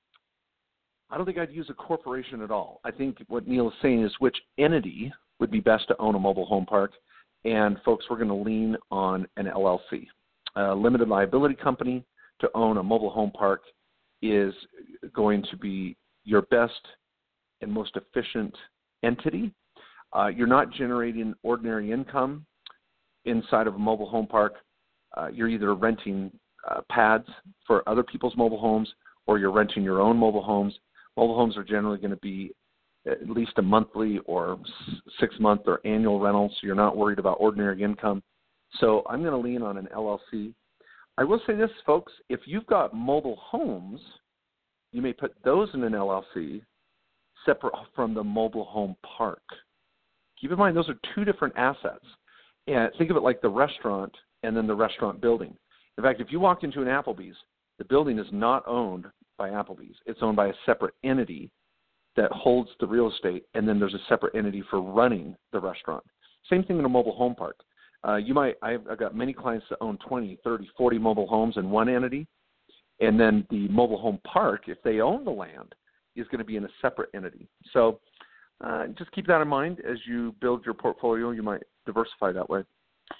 I don't think I'd use a corporation at all. I think what Neil is saying is which entity would be best to own a mobile home park. And, folks, we're going to lean on an L L C. A limited liability company to own a mobile home park is going to be your best and most efficient entity. Uh, you're not generating ordinary income inside of a mobile home park. Uh, you're either renting uh, pads for other people's mobile homes or you're renting your own mobile homes. Mobile homes are generally going to be at least a monthly or six-month or annual rental, so you're not worried about ordinary income. So I'm going to lean on an L L C. I will say this, folks, if you've got mobile homes, you may put those in an L L C separate from the mobile home park. Keep in mind, those are two different assets. And think of it like the restaurant and then the restaurant building. In fact, if you walk into an Applebee's, the building is not owned by Applebee's. It's owned by a separate entity that holds the real estate, and then there's a separate entity for running the restaurant. Same thing in a mobile home park. Uh, you might, I've, I've got many clients that own twenty, thirty, forty mobile homes in one entity, and then the mobile home park, if they own the land, is going to be in a separate entity. So uh, just keep that in mind as you build your portfolio. You might diversify that way.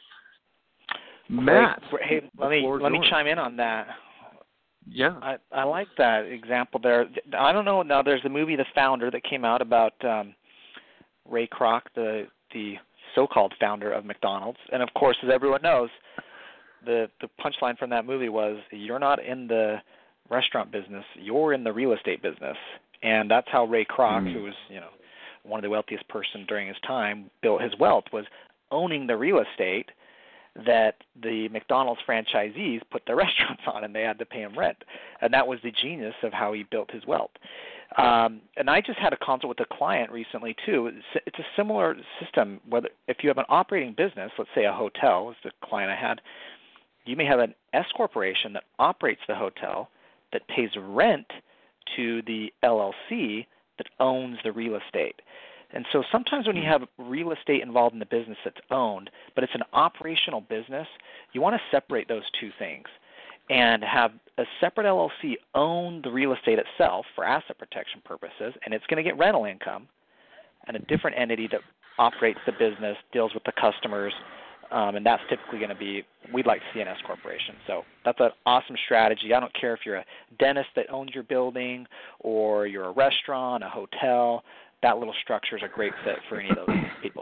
Matt, hey, let me let me chime in on that. Yeah, I, I like that example there. I don't know. Now, there's the movie The Founder that came out about um, Ray Kroc, the the so-called founder of McDonald's, and of course, as everyone knows, the the punchline from that movie was, "You're not in the restaurant business; you're in the real estate business." And that's how Ray Kroc, mm. who was you know one of the wealthiest person during his time, built his wealth, was owning the real estate that the McDonald's franchisees put their restaurants on, and they had to pay him rent. And that was the genius of how he built his wealth. Um, and I just had a consult with a client recently, too. It's, it's a similar system. Whether if you have an operating business, let's say a hotel is the client I had, you may have an S corporation that operates the hotel that pays rent to the L L C that owns the real estate. And so sometimes when you have real estate involved in the business that's owned, but it's an operational business, you want to separate those two things and have a separate L L C own the real estate itself for asset protection purposes, and it's going to get rental income, and a different entity that operates the business, deals with the customers, um, and that's typically going to be, we'd like to see an S corporation. So that's an awesome strategy. I don't care if you're a dentist that owns your building or you're a restaurant, a hotel. That little structure is a great fit for any of those people.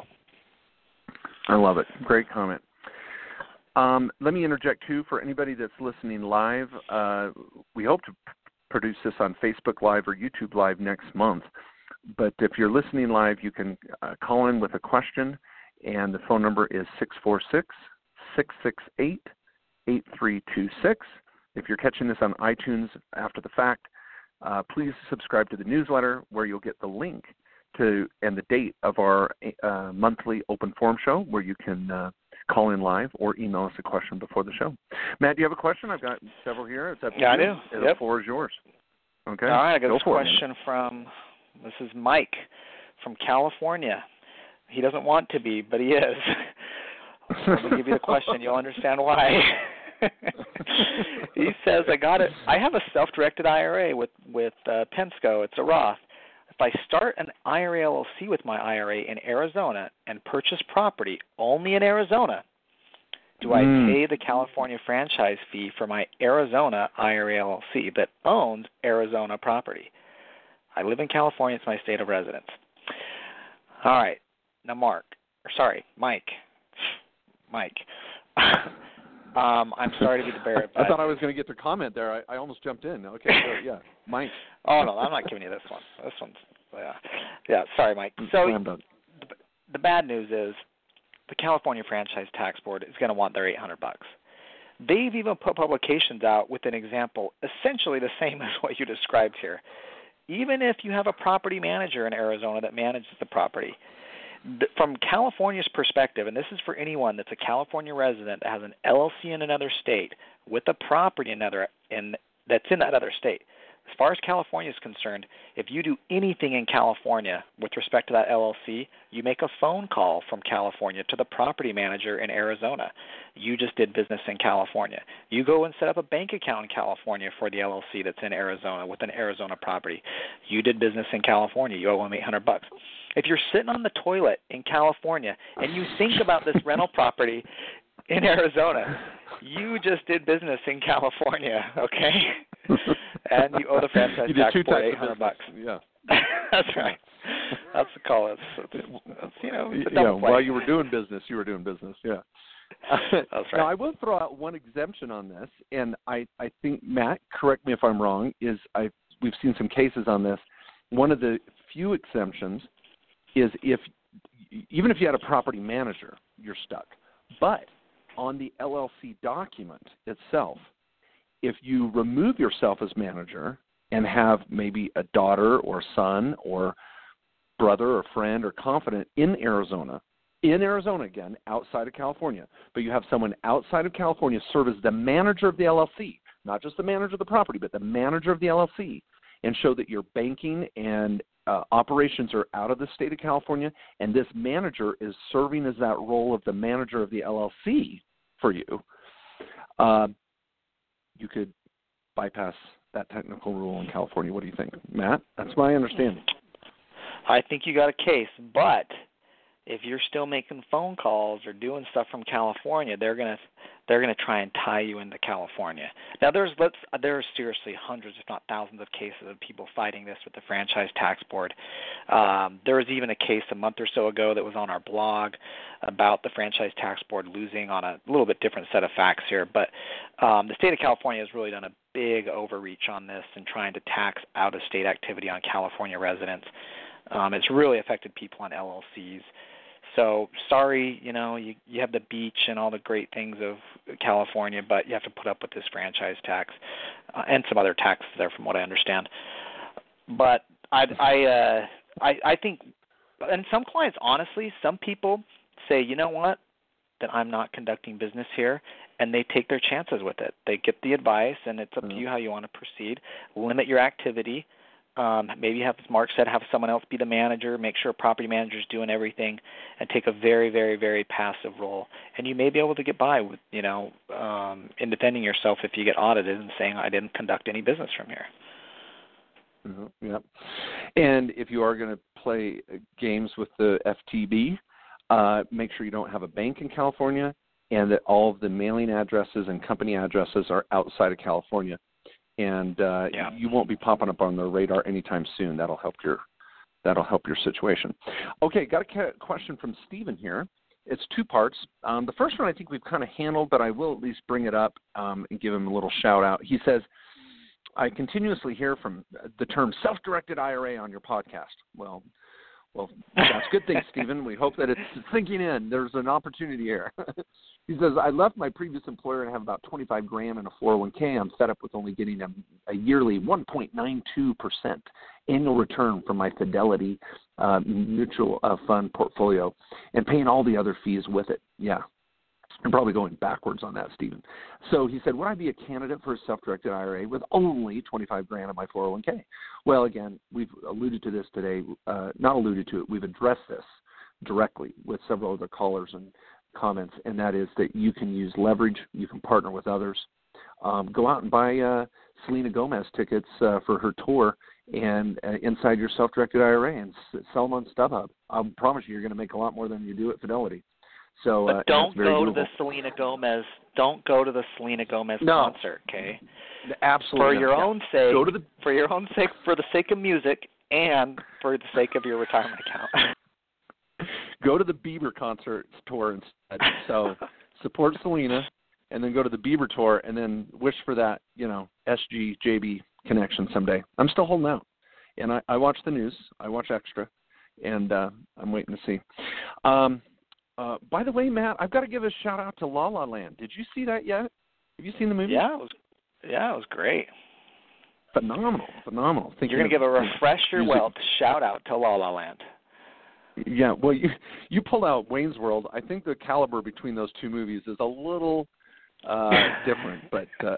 I love it. Great comment. Um, let me interject, too, for anybody that's listening live. Uh, we hope to p- produce this on Facebook Live or YouTube Live next month. But if you're listening live, you can uh, call in with a question, and the phone number is six four six, six six eight, eight three two six. If you're catching this on iTunes after the fact, uh, please subscribe to the newsletter where you'll get the link to and the date of our uh, monthly open forum show where you can uh, call in live or email us a question before the show. Matt, do you have a question? I've got several here. It's up to yeah, you. I do. The yep. floor is yours. Okay. All right, I got Go this question it. from, this is Mike from California. He doesn't want to be, but he is. Let me give you the question. You'll understand why. He says, I got it. I have a self-directed I R A with, with uh, Pensco. It's a Roth. If I start an I R A L L C with my I R A in Arizona and purchase property only in Arizona, do I mm. pay the California franchise fee for my Arizona I R A L L C that owns Arizona property? I live in California. It's my state of residence. All right. Now, Mark, or sorry, Mike. Mike. um, I'm sorry to be the bearer of bad I thought I was going to get the comment there. I, I almost jumped in. Okay, so, yeah, Mike. Oh, no, I'm not giving you this one. This one's, yeah. Yeah, sorry, Mike. So the, the bad news is the California Franchise Tax Board is going to want their eight hundred bucks. They've even put publications out with an example essentially the same as what you described here. Even if you have a property manager in Arizona that manages the property, from California's perspective, and this is for anyone that's a California resident that has an L L C in another state with a property in another in that's in that other state, as far as California is concerned, if you do anything in California with respect to that L L C, you make a phone call from California to the property manager in Arizona. You just did business in California. You go and set up a bank account in California for the L L C that's in Arizona with an Arizona property. You did business in California. You owe them eight hundred bucks. If you're sitting on the toilet in California and you think about this rental property in Arizona, you just did business in California, okay? And you owe the franchise tax board eight hundred bucks. Yeah. That's right. That's the call. It's, it's, it's you know, it's a yeah, double play. while you were doing business, you were doing business. Yeah. That's right. Now, I will throw out one exemption on this, and I, I think, Matt, correct me if I'm wrong, is I we've seen some cases on this. One of the few exemptions is if, even if you had a property manager, you're stuck. But on the L L C document itself, if you remove yourself as manager and have maybe a daughter or son or brother or friend or confidant in Arizona, in Arizona again, outside of California, but you have someone outside of California serve as the manager of the L L C, not just the manager of the property, but the manager of the L L C, and show that your banking and uh, operations are out of the state of California, and this manager is serving as that role of the manager of the L L C for you, uh, you could bypass that technical rule in California. What do you think, Matt? That's my understanding. I think you got a case, but if you're still making phone calls or doing stuff from California, they're gonna they're gonna try and tie you into California. Now, there's let's there's seriously hundreds, if not thousands, of cases of people fighting this with the Franchise Tax Board. Um, there was even a case a month or so ago that was on our blog about the Franchise Tax Board losing on a little bit different set of facts here. But um, the state of California has really done a big overreach on this and trying to tax out-of-state activity on California residents. Um, it's really affected people on L L Cs. So sorry, you know, you you have the beach and all the great things of California, but you have to put up with this franchise tax uh, and some other taxes there, from what I understand. But I I uh, I I think, and some clients, honestly, some people say, you know what, that I'm not conducting business here, and they take their chances with it. They get the advice, and it's up mm-hmm. to you how you want to proceed. Limit your activity. Um, maybe have, as Mark said, have someone else be the manager, make sure a property manager is doing everything, and take a very, very, very passive role. And you may be able to get by with, you know, um, in defending yourself if you get audited and saying, I didn't conduct any business from here. Mm-hmm. Yep. And if you are going to play games with the F T B, uh, make sure you don't have a bank in California and that all of the mailing addresses and company addresses are outside of California. And uh, yeah. you won't be popping up on the radar anytime soon. That'll help your that'll help your situation. Okay, got a question from Stephen here. It's two parts. Um, the first one I think we've kind of handled, but I will at least bring it up um, and give him a little shout out. He says, I continuously hear from the term self-directed I R A on your podcast. Well, well, that's a good thing, Stephen. We hope that it's sinking in. There's an opportunity here. He says, I left my previous employer and have about twenty-five grand in a four oh one k. I'm fed up with only getting a, a yearly one point nine two percent annual return from my Fidelity uh, mutual uh, fund portfolio and paying all the other fees with it. Yeah. I'm probably going backwards on that, Stephen. So he said, would I be a candidate for a self-directed I R A with only twenty-five grand in my four oh one k? Well, again, we've alluded to this today. Uh, not alluded to it. We've addressed this directly with several other callers and comments, and that is that you can use leverage. You can partner with others. Um, go out and buy uh, Selena Gomez tickets uh, for her tour and uh, inside your self-directed I R A and s- sell them on StubHub. I promise you, you're going to make a lot more than you do at Fidelity. So, but uh, don't go doable. to the Selena Gomez. Don't go to the Selena Gomez no. concert, okay? Absolutely. For your yeah. own sake. Go to the... For your own sake, for the sake of music, and for the sake of your retirement account. Go to the Bieber concert tour instead. So support Selena, and then go to the Bieber tour, and then wish for that, you know, S G J B connection someday. I'm still holding out, and I, I watch the news. I watch Extra, and uh, I'm waiting to see. Um, uh, by the way, Matt, I've got to give a shout out to La La Land. Did you see that yet? Have you seen the movie? Yeah, it was. Yeah, it was great. Phenomenal, phenomenal. Thinking You're going to give a refresh your music. wealth shout out to La La Land. Yeah, well, you you pull out Wayne's World. I think the caliber between those two movies is a little uh, different. But uh,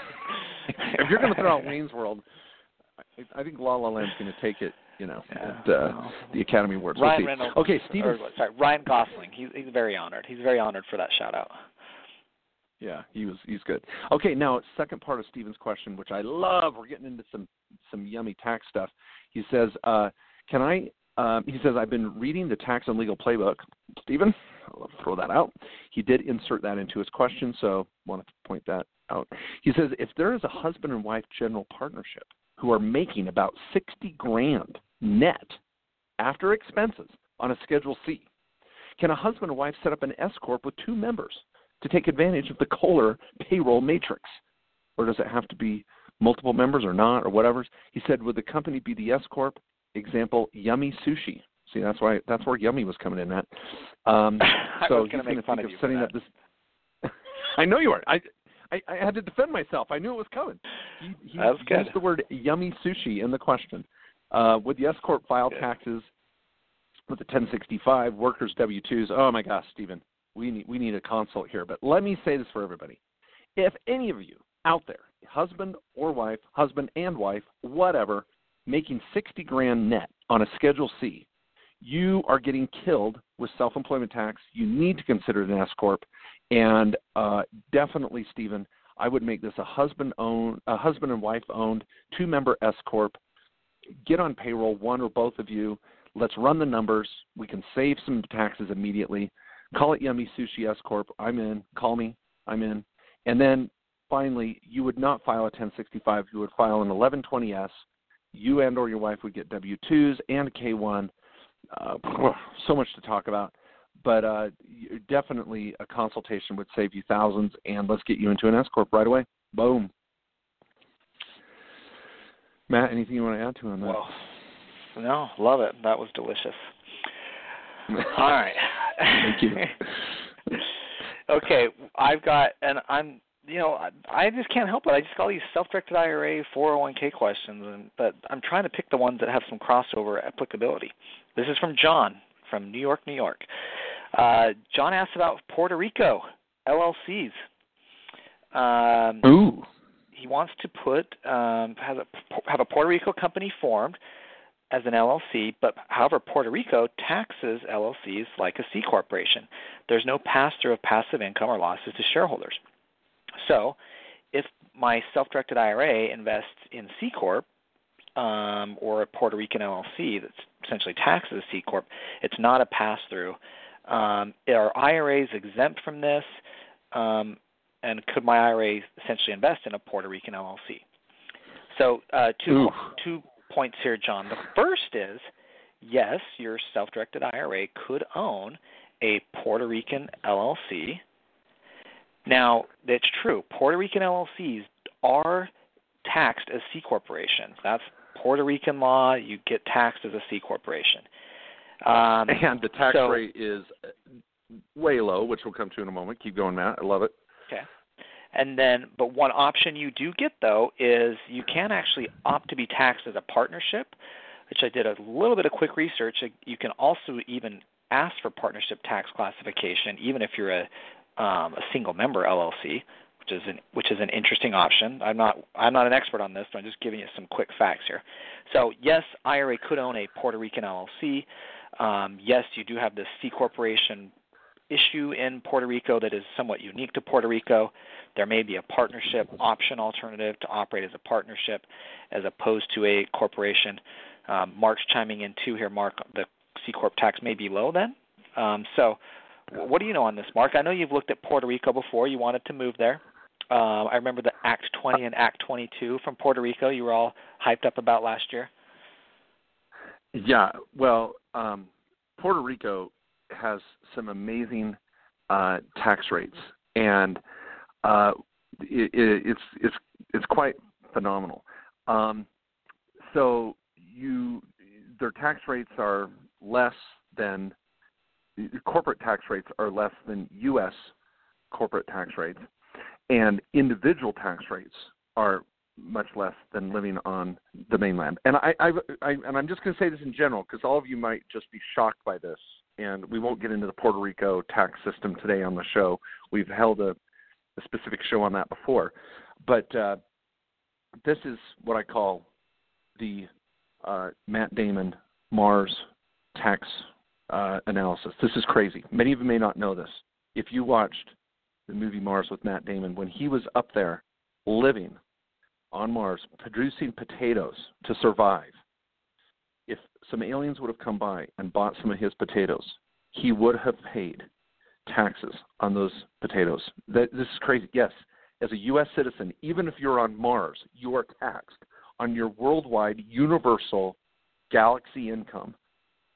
if you're going to throw out Wayne's World, I, I think La La Land's going to take it. You know, yeah, at uh, the Academy Awards. Ryan we'll Reynolds. Okay, Steven. Or, sorry, Ryan Gosling. He's he's very honored. He's very honored for that shout out. Yeah, he was. He's good. Okay, now second part of Steven's question, which I love. We're getting into some some yummy tax stuff. He says, uh, "Can I?" Um, he says, "I've been reading the Tax and Legal Playbook." Steven, I'll throw that out. He did insert that into his question, so wanted to point that out. He says, "If there is a husband and wife general partnership who are making about sixty grand net after expenses on a Schedule C? Can a husband and wife set up an S-Corp with two members to take advantage of the Kohler payroll matrix? Or does it have to be multiple members or not or whatever? He said, would the company be the S-Corp? Example, Yummy Sushi. See, that's why that's where Yummy was coming in at. Um, so he's going to think of setting up this. I know you are. I, I I had to defend myself. I knew it was coming. He, he that's used good. the word Yummy Sushi in the question. Uh, would the S-Corp file good. taxes with the ten sixty-five, workers' W two's? Oh, my gosh, Stephen, we need, we need a consult here. But let me say this for everybody. If any of you out there, husband or wife, husband and wife, whatever, making sixty grand net on a Schedule C, you are getting killed with self-employment tax. You need to consider it an S-Corp. And uh, definitely, Stephen, I would make this a husband owned, a husband and wife owned, two-member S-Corp. Get on payroll, one or both of you. Let's run the numbers. We can save some taxes immediately. Call it Yummy Sushi S-Corp. I'm in. Call me. I'm in. And then finally, you would not file a ten sixty-five. You would file an eleven twenty S. You and or your wife would get W two's and K one. Uh, so much to talk about. But uh, definitely a consultation would save you thousands, and let's get you into an S-Corp right away. Boom. Matt, anything you want to add to on that? Well, no, love it. That was delicious. All right. Thank you. Okay, I've got, and I'm, you know, I, I just can't help it. I just got all these self-directed I R A, four oh one K questions, and but I'm trying to pick the ones that have some crossover applicability. This is from John from New York, New York. Uh, John asked about Puerto Rico L L Cs. Um, Ooh. He wants to put um, has a have a Puerto Rico company formed as an L L C, but however, Puerto Rico taxes L L Cs like a C corporation. There's no pass-through of passive income or losses to shareholders. So, if my self-directed I R A invests in C corp um, or a Puerto Rican L L C that essentially taxes C corp, it's not a pass-through. Um, are I R As exempt from this? Um, and could my I R A essentially invest in a Puerto Rican L L C? So, uh, two Oof. two points here, John. The first is, yes, your self-directed I R A could own a Puerto Rican L L C. Now, that's true. Puerto Rican L L Cs are taxed as C corporations. That's Puerto Rican law. You get taxed as a C corporation. Um, and the tax so, rate is way low, which we'll come to in a moment. Keep going, Matt. I love it. Okay. And then, but one option you do get, though, is you can actually opt to be taxed as a partnership, which I did a little bit of quick research. You can also even ask for partnership tax classification, even if you're a um, a single member L L C, which is an which is an interesting option. I'm not I'm not an expert on this, but I'm just giving you some quick facts here. So yes, I R A could own a Puerto Rican L L C. Um, yes, you do have this C corporation issue in Puerto Rico that is somewhat unique to Puerto Rico. There may be a partnership option alternative to operate as a partnership as opposed to a corporation. Um, Mark's chiming in too here. Mark, the C corp tax may be low then. Um, so what do you know on this, Mark? I know you've looked at Puerto Rico before. You wanted to move there. Uh, I remember the Act twenty and Act twenty-two from Puerto Rico you were all hyped up about last year. Yeah, well, um, Puerto Rico has some amazing uh, tax rates, and uh, it, it, it's it's it's quite phenomenal. Um, so you, their tax rates are less than corporate tax rates are less than U S corporate tax rates, and individual tax rates are much less than living on the mainland. And I, I, I and I'm just going to say this in general because all of you might just be shocked by this. And we won't get into the Puerto Rico tax system today on the show. We've held a, a specific show on that before. But uh, this is what I call the uh, Matt Damon Mars tax uh, analysis. This is crazy. Many of you may not know this. If you watched the movie Mars with Matt Damon, when he was up there living on Mars, producing potatoes to survive, if some aliens would have come by and bought some of his potatoes, he would have paid taxes on those potatoes. That, this is crazy. Yes, as a U S citizen, even if you're on Mars, you are taxed on your worldwide universal galaxy income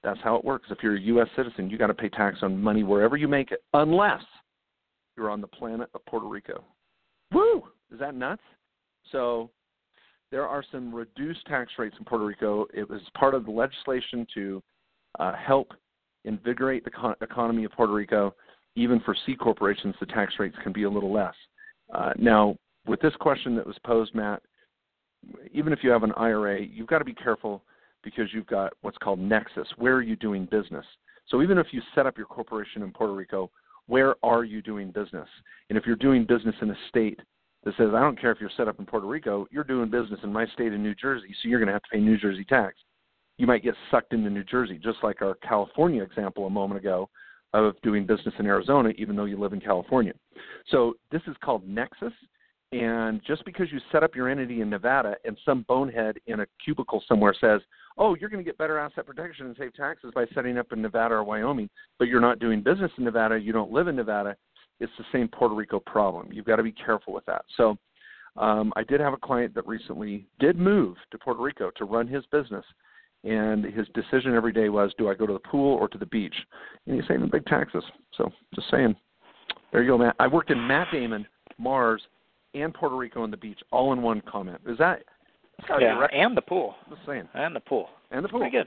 That's how it works. If you're a U S citizen, you got to pay tax on money wherever you make it, unless you're on the planet of Puerto Rico. Woo! Is that nuts? So there are some reduced tax rates in Puerto Rico. It was part of the legislation to uh, help invigorate the con- economy of Puerto Rico. Even for C corporations, the tax rates can be a little less. Uh, now, with this question that was posed, Matt, even if you have an I R A, you've got to be careful because you've got what's called nexus. Where are you doing business? So even if you set up your corporation in Puerto Rico, where are you doing business? And if you're doing business in a state that says, I don't care if you're set up in Puerto Rico, you're doing business in my state of New Jersey, so you're going to have to pay New Jersey tax. You might get sucked into New Jersey, just like our California example a moment ago of doing business in Arizona, even though you live in California. So this is called nexus. And just because you set up your entity in Nevada and some bonehead in a cubicle somewhere says, oh, you're going to get better asset protection and save taxes by setting up in Nevada or Wyoming, but you're not doing business in Nevada, you don't live in Nevada, it's the same Puerto Rico problem. You've got to be careful with that. So um, I did have a client that recently did move to Puerto Rico to run his business, and his decision every day was, do I go to the pool or to the beach? And he's saving big taxes. So just saying. There you go, Matt. I worked in Matt Damon, Mars, and Puerto Rico and the beach, all in one comment. Is that? Yeah, and the pool. Just saying. And the pool. And the pool. Pretty good.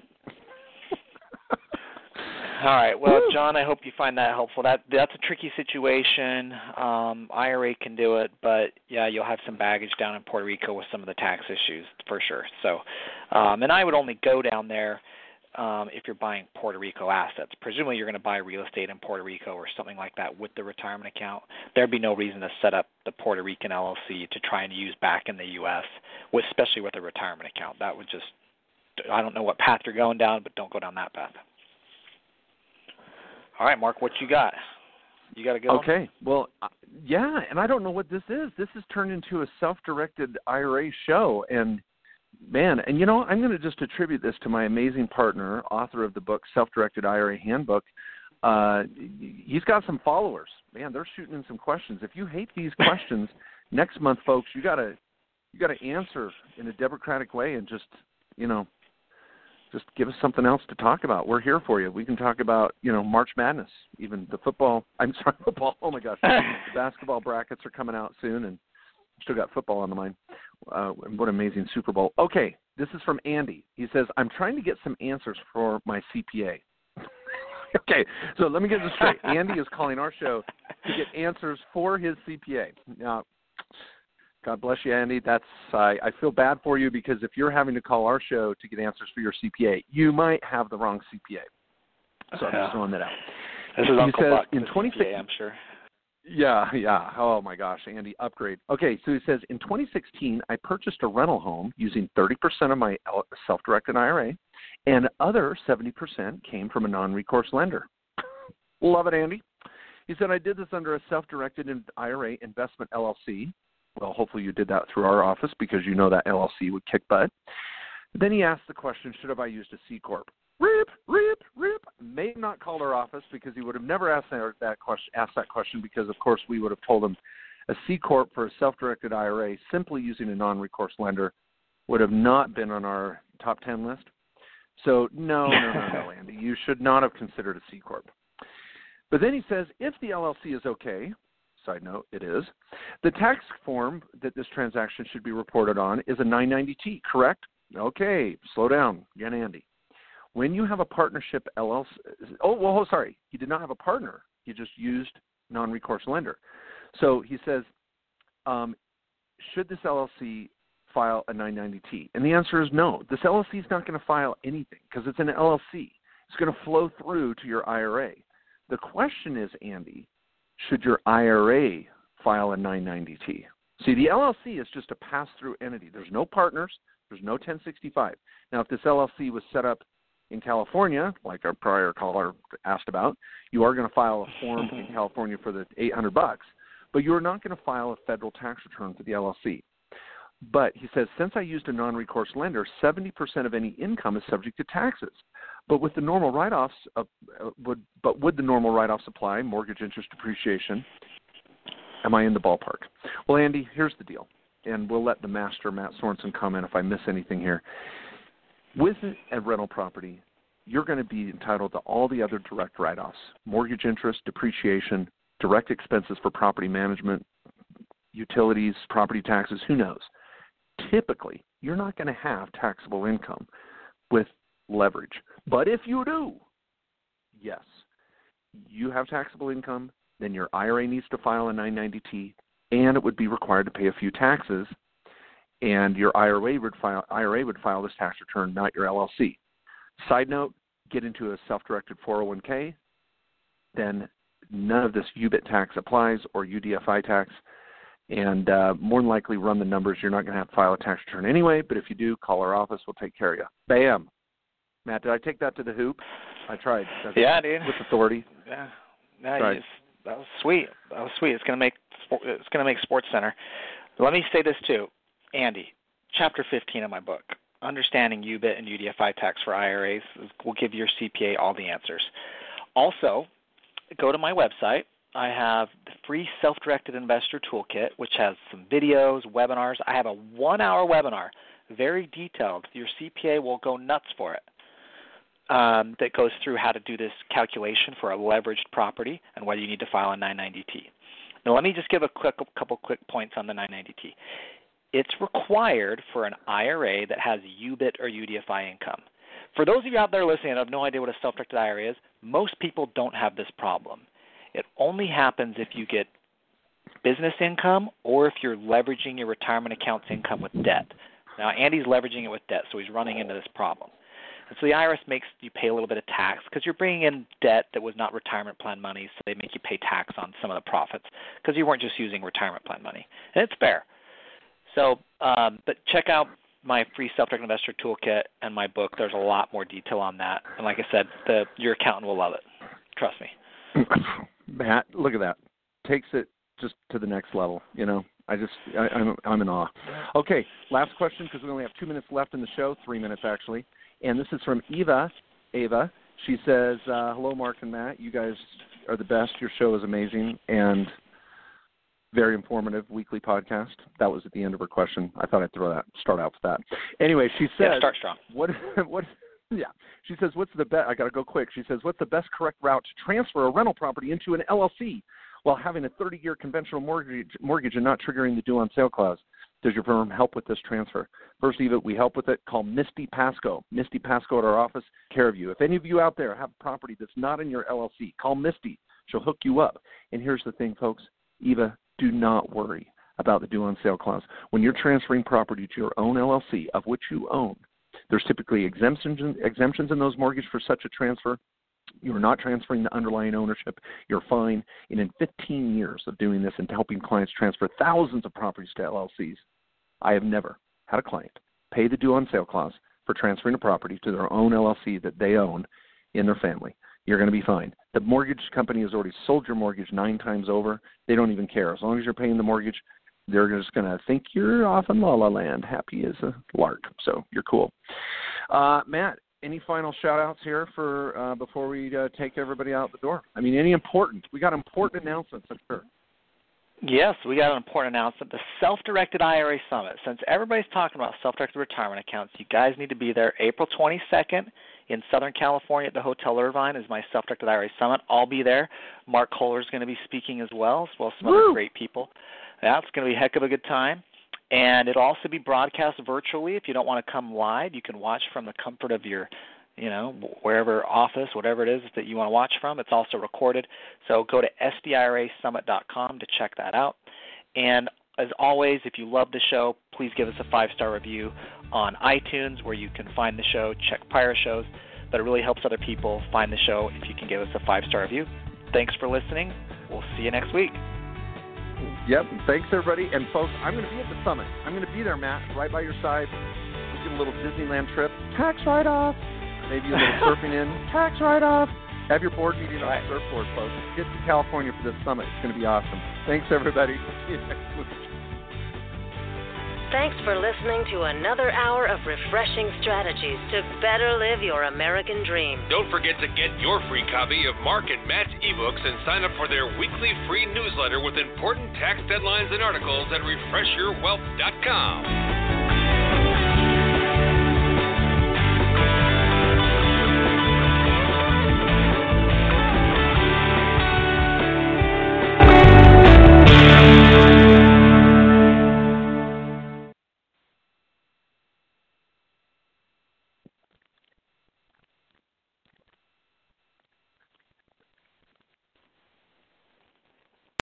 All right. Well, Woo. John, I hope you find that helpful. That that's a tricky situation. Um, I R A can do it, but yeah, you'll have some baggage down in Puerto Rico with some of the tax issues for sure. So, um, and I would only go down there um, if you're buying Puerto Rico assets. Presumably, you're going to buy real estate in Puerto Rico or something like that with the retirement account. There'd be no reason to set up the Puerto Rican L L C to try and use back in the U S, with, especially with a retirement account. That would just, I don't know what path you're going down, but don't go down that path. All right, Mark, what you got? You got to go. Okay. Well, uh, yeah, and I don't know what this is. This has turned into a self-directed I R A show, and man, and you know, I'm going to just attribute this to my amazing partner, author of the book Self-Directed I R A Handbook. Uh, he's got some followers. Man, they're shooting in some questions. If you hate these questions, next month, folks, you got to you got to answer in a democratic way and just, you know, just give us something else to talk about. We're here for you. We can talk about, you know, March Madness, even the football. I'm sorry, football. Oh, my gosh. The basketball brackets are coming out soon, and still got football on the mind. Uh, what an amazing Super Bowl. Okay, this is from Andy. He says, I'm trying to get some answers for my C P A. Okay, so let me get this straight. Andy is calling our show to get answers for his C P A. Now, God bless you, Andy. That's uh, I feel bad for you because if you're having to call our show to get answers for your C P A, you might have the wrong C P A. So I'm just throwing that out. This is he Uncle says, Buck, in the twenty sixteen, C P A, I'm sure. Yeah, yeah. Oh, my gosh, Andy, upgrade. Okay, so he says, in twenty sixteen, I purchased a rental home using thirty percent of my self-directed I R A, and other seventy percent came from a non-recourse lender. Love it, Andy. He said, I did this under a self-directed I R A investment L L C. Well, hopefully you did that through our office because you know that L L C would kick butt. Then he asked the question, should have I used a C Corp? Rip, rip, rip. May have not called our office because he would have never asked that question, asked that question because, of course, we would have told him a C Corp for a self-directed I R A simply using a non-recourse lender would have not been on our top ten list. So, no, no, no, no, Andy. You should not have considered a C Corp. But then he says, if the L L C is okay, side note, it is, the tax form that this transaction should be reported on is a nine ninety T, correct? Okay, slow down, again, Andy. When you have a partnership L L C, oh, well, oh, sorry, he did not have a partner. He just used non-recourse lender. So he says, um, should this L L C file a nine ninety T? And the answer is no. This L L C is not going to file anything because it's an L L C. It's going to flow through to your I R A. The question is, Andy, should your I R A file a nine ninety T? See, the L L C is just a pass-through entity. There's no partners. There's no ten sixty-five. Now, if this L L C was set up in California, like our prior caller asked about, you are going to file a form in California for the eight hundred bucks, but you're not going to file a federal tax return for the L L C. But he says, since I used a non-recourse lender, seventy percent of any income is subject to taxes. But with the normal write-offs, uh, would but would the normal write-offs apply, mortgage interest depreciation? Am I in the ballpark? Well, Andy, here's the deal, and we'll let the master, Matt Sorensen, comment if I miss anything here. With a rental property, you're going to be entitled to all the other direct write-offs, mortgage interest, depreciation, direct expenses for property management, utilities, property taxes, who knows. Typically, you're not going to have taxable income with leverage. But if you do, yes, you have taxable income, then your I R A needs to file a nine ninety T, and it would be required to pay a few taxes, and your I R A would file, I R A would file this tax return, not your L L C. Side note, get into a self-directed four oh one K, then none of this U B I T tax applies or U D F I tax, and uh, more than likely run the numbers. You're not going to have to file a tax return anyway, but if you do, call our office. We'll take care of you. Bam. Matt, did I take that to the hoop? I tried. That's yeah, dude. With authority. Yeah. No, you just, that was sweet. That was sweet. It's going to make it's going to make Sports Center. Let me say this too, Andy. Chapter fifteen of my book, Understanding U B I T and U D F I Tax for I R As, will give your C P A all the answers. Also, go to my website. I have the free Self-Directed Investor Toolkit, which has some videos, webinars. I have a one-hour webinar, very detailed. Your C P A will go nuts for it. Um, that goes through how to do this calculation for a leveraged property and whether you need to file a nine ninety T. Now, let me just give a quick, a couple quick points on the nine ninety T. It's required for an I R A that has U B I T or U D F I income. For those of you out there listening and have no idea what a self-directed I R A is, most people don't have this problem. It only happens if you get business income or if you're leveraging your retirement account's income with debt. Now, Andy's leveraging it with debt, so he's running into this problem. And so the I R S makes you pay a little bit of tax because you're bringing in debt that was not retirement plan money, so they make you pay tax on some of the profits because you weren't just using retirement plan money. And it's fair. So, um, but check out my free Self-Directed Investor Toolkit and my book. There's a lot more detail on that. And like I said, the, your accountant will love it. Trust me. Matt, look at that. Takes it just to the next level, you know. I just, I, I'm, I'm in awe. Okay, last question because we only have two minutes left in the show, three minutes actually. And this is from Eva. Ava. She says, uh, hello, Mark and Matt. You guys are the best. Your show is amazing and very informative weekly podcast. That was at the end of her question. I thought I'd throw that, start out with that. Anyway, she says, yeah, start strong. What, what, yeah. She says, what's the best, I got to go quick. She says, what's the best correct route to transfer a rental property into an L L C while having a thirty-year conventional mortgage, mortgage and not triggering the due on sale clause? Does your firm help with this transfer? First, Eva, we help with it. Call Misty Pasco. Misty Pasco at our office, care of you. If any of you out there have property that's not in your L L C, call Misty. She'll hook you up. And here's the thing, folks. Eva, do not worry about the due on sale clause. When you're transferring property to your own L L C, of which you own, there's typically exemptions, exemptions in those mortgages for such a transfer. You're not transferring the underlying ownership. You're fine. And in fifteen years of doing this and helping clients transfer thousands of properties to L L Cs, I have never had a client pay the due on sale clause for transferring a property to their own L L C that they own in their family. You're going to be fine. The mortgage company has already sold your mortgage nine times over. They don't even care. As long as you're paying the mortgage, they're just going to think you're off in La La Land, happy as a lark. So you're cool. Uh, Matt, any final shout-outs here for uh, before we uh, take everybody out the door? I mean, any important? We got important announcements, I'm sure. Yes, we got an important announcement. The Self-Directed I R A Summit. Since everybody's talking about self-directed retirement accounts, you guys need to be there. April twenty-second in Southern California at the Hotel Irvine is my Self-Directed I R A Summit. I'll be there. Mark Kohler is going to be speaking as well, as well as some Woo! other great people. Yeah, it's going to be a heck of a good time. And it'll also be broadcast virtually. If you don't want to come live, you can watch from the comfort of your, you know, wherever office, whatever it is that you want to watch from. It's also recorded. So go to S D I R A summit dot com to check that out. And as always, if you love the show, please give us a five-star review on iTunes where you can find the show, check prior shows. But it really helps other people find the show if you can give us a five-star review. Thanks for listening. We'll see you next week. Yep. Thanks, everybody. And, folks, I'm going to be at the summit. I'm going to be there, Matt, right by your side. We'll get a little Disneyland trip. Tax write-off. Maybe a little surfing in. Tax write-off. Have your board meeting on the surfboard, folks. Get to California for this summit. It's going to be awesome. Thanks, everybody. See you next week. Thanks for listening to another hour of refreshing strategies to better live your American dream. Don't forget to get your free copy of Mark and Matt's ebooks and sign up for their weekly free newsletter with important tax deadlines and articles at refresh your wealth dot com.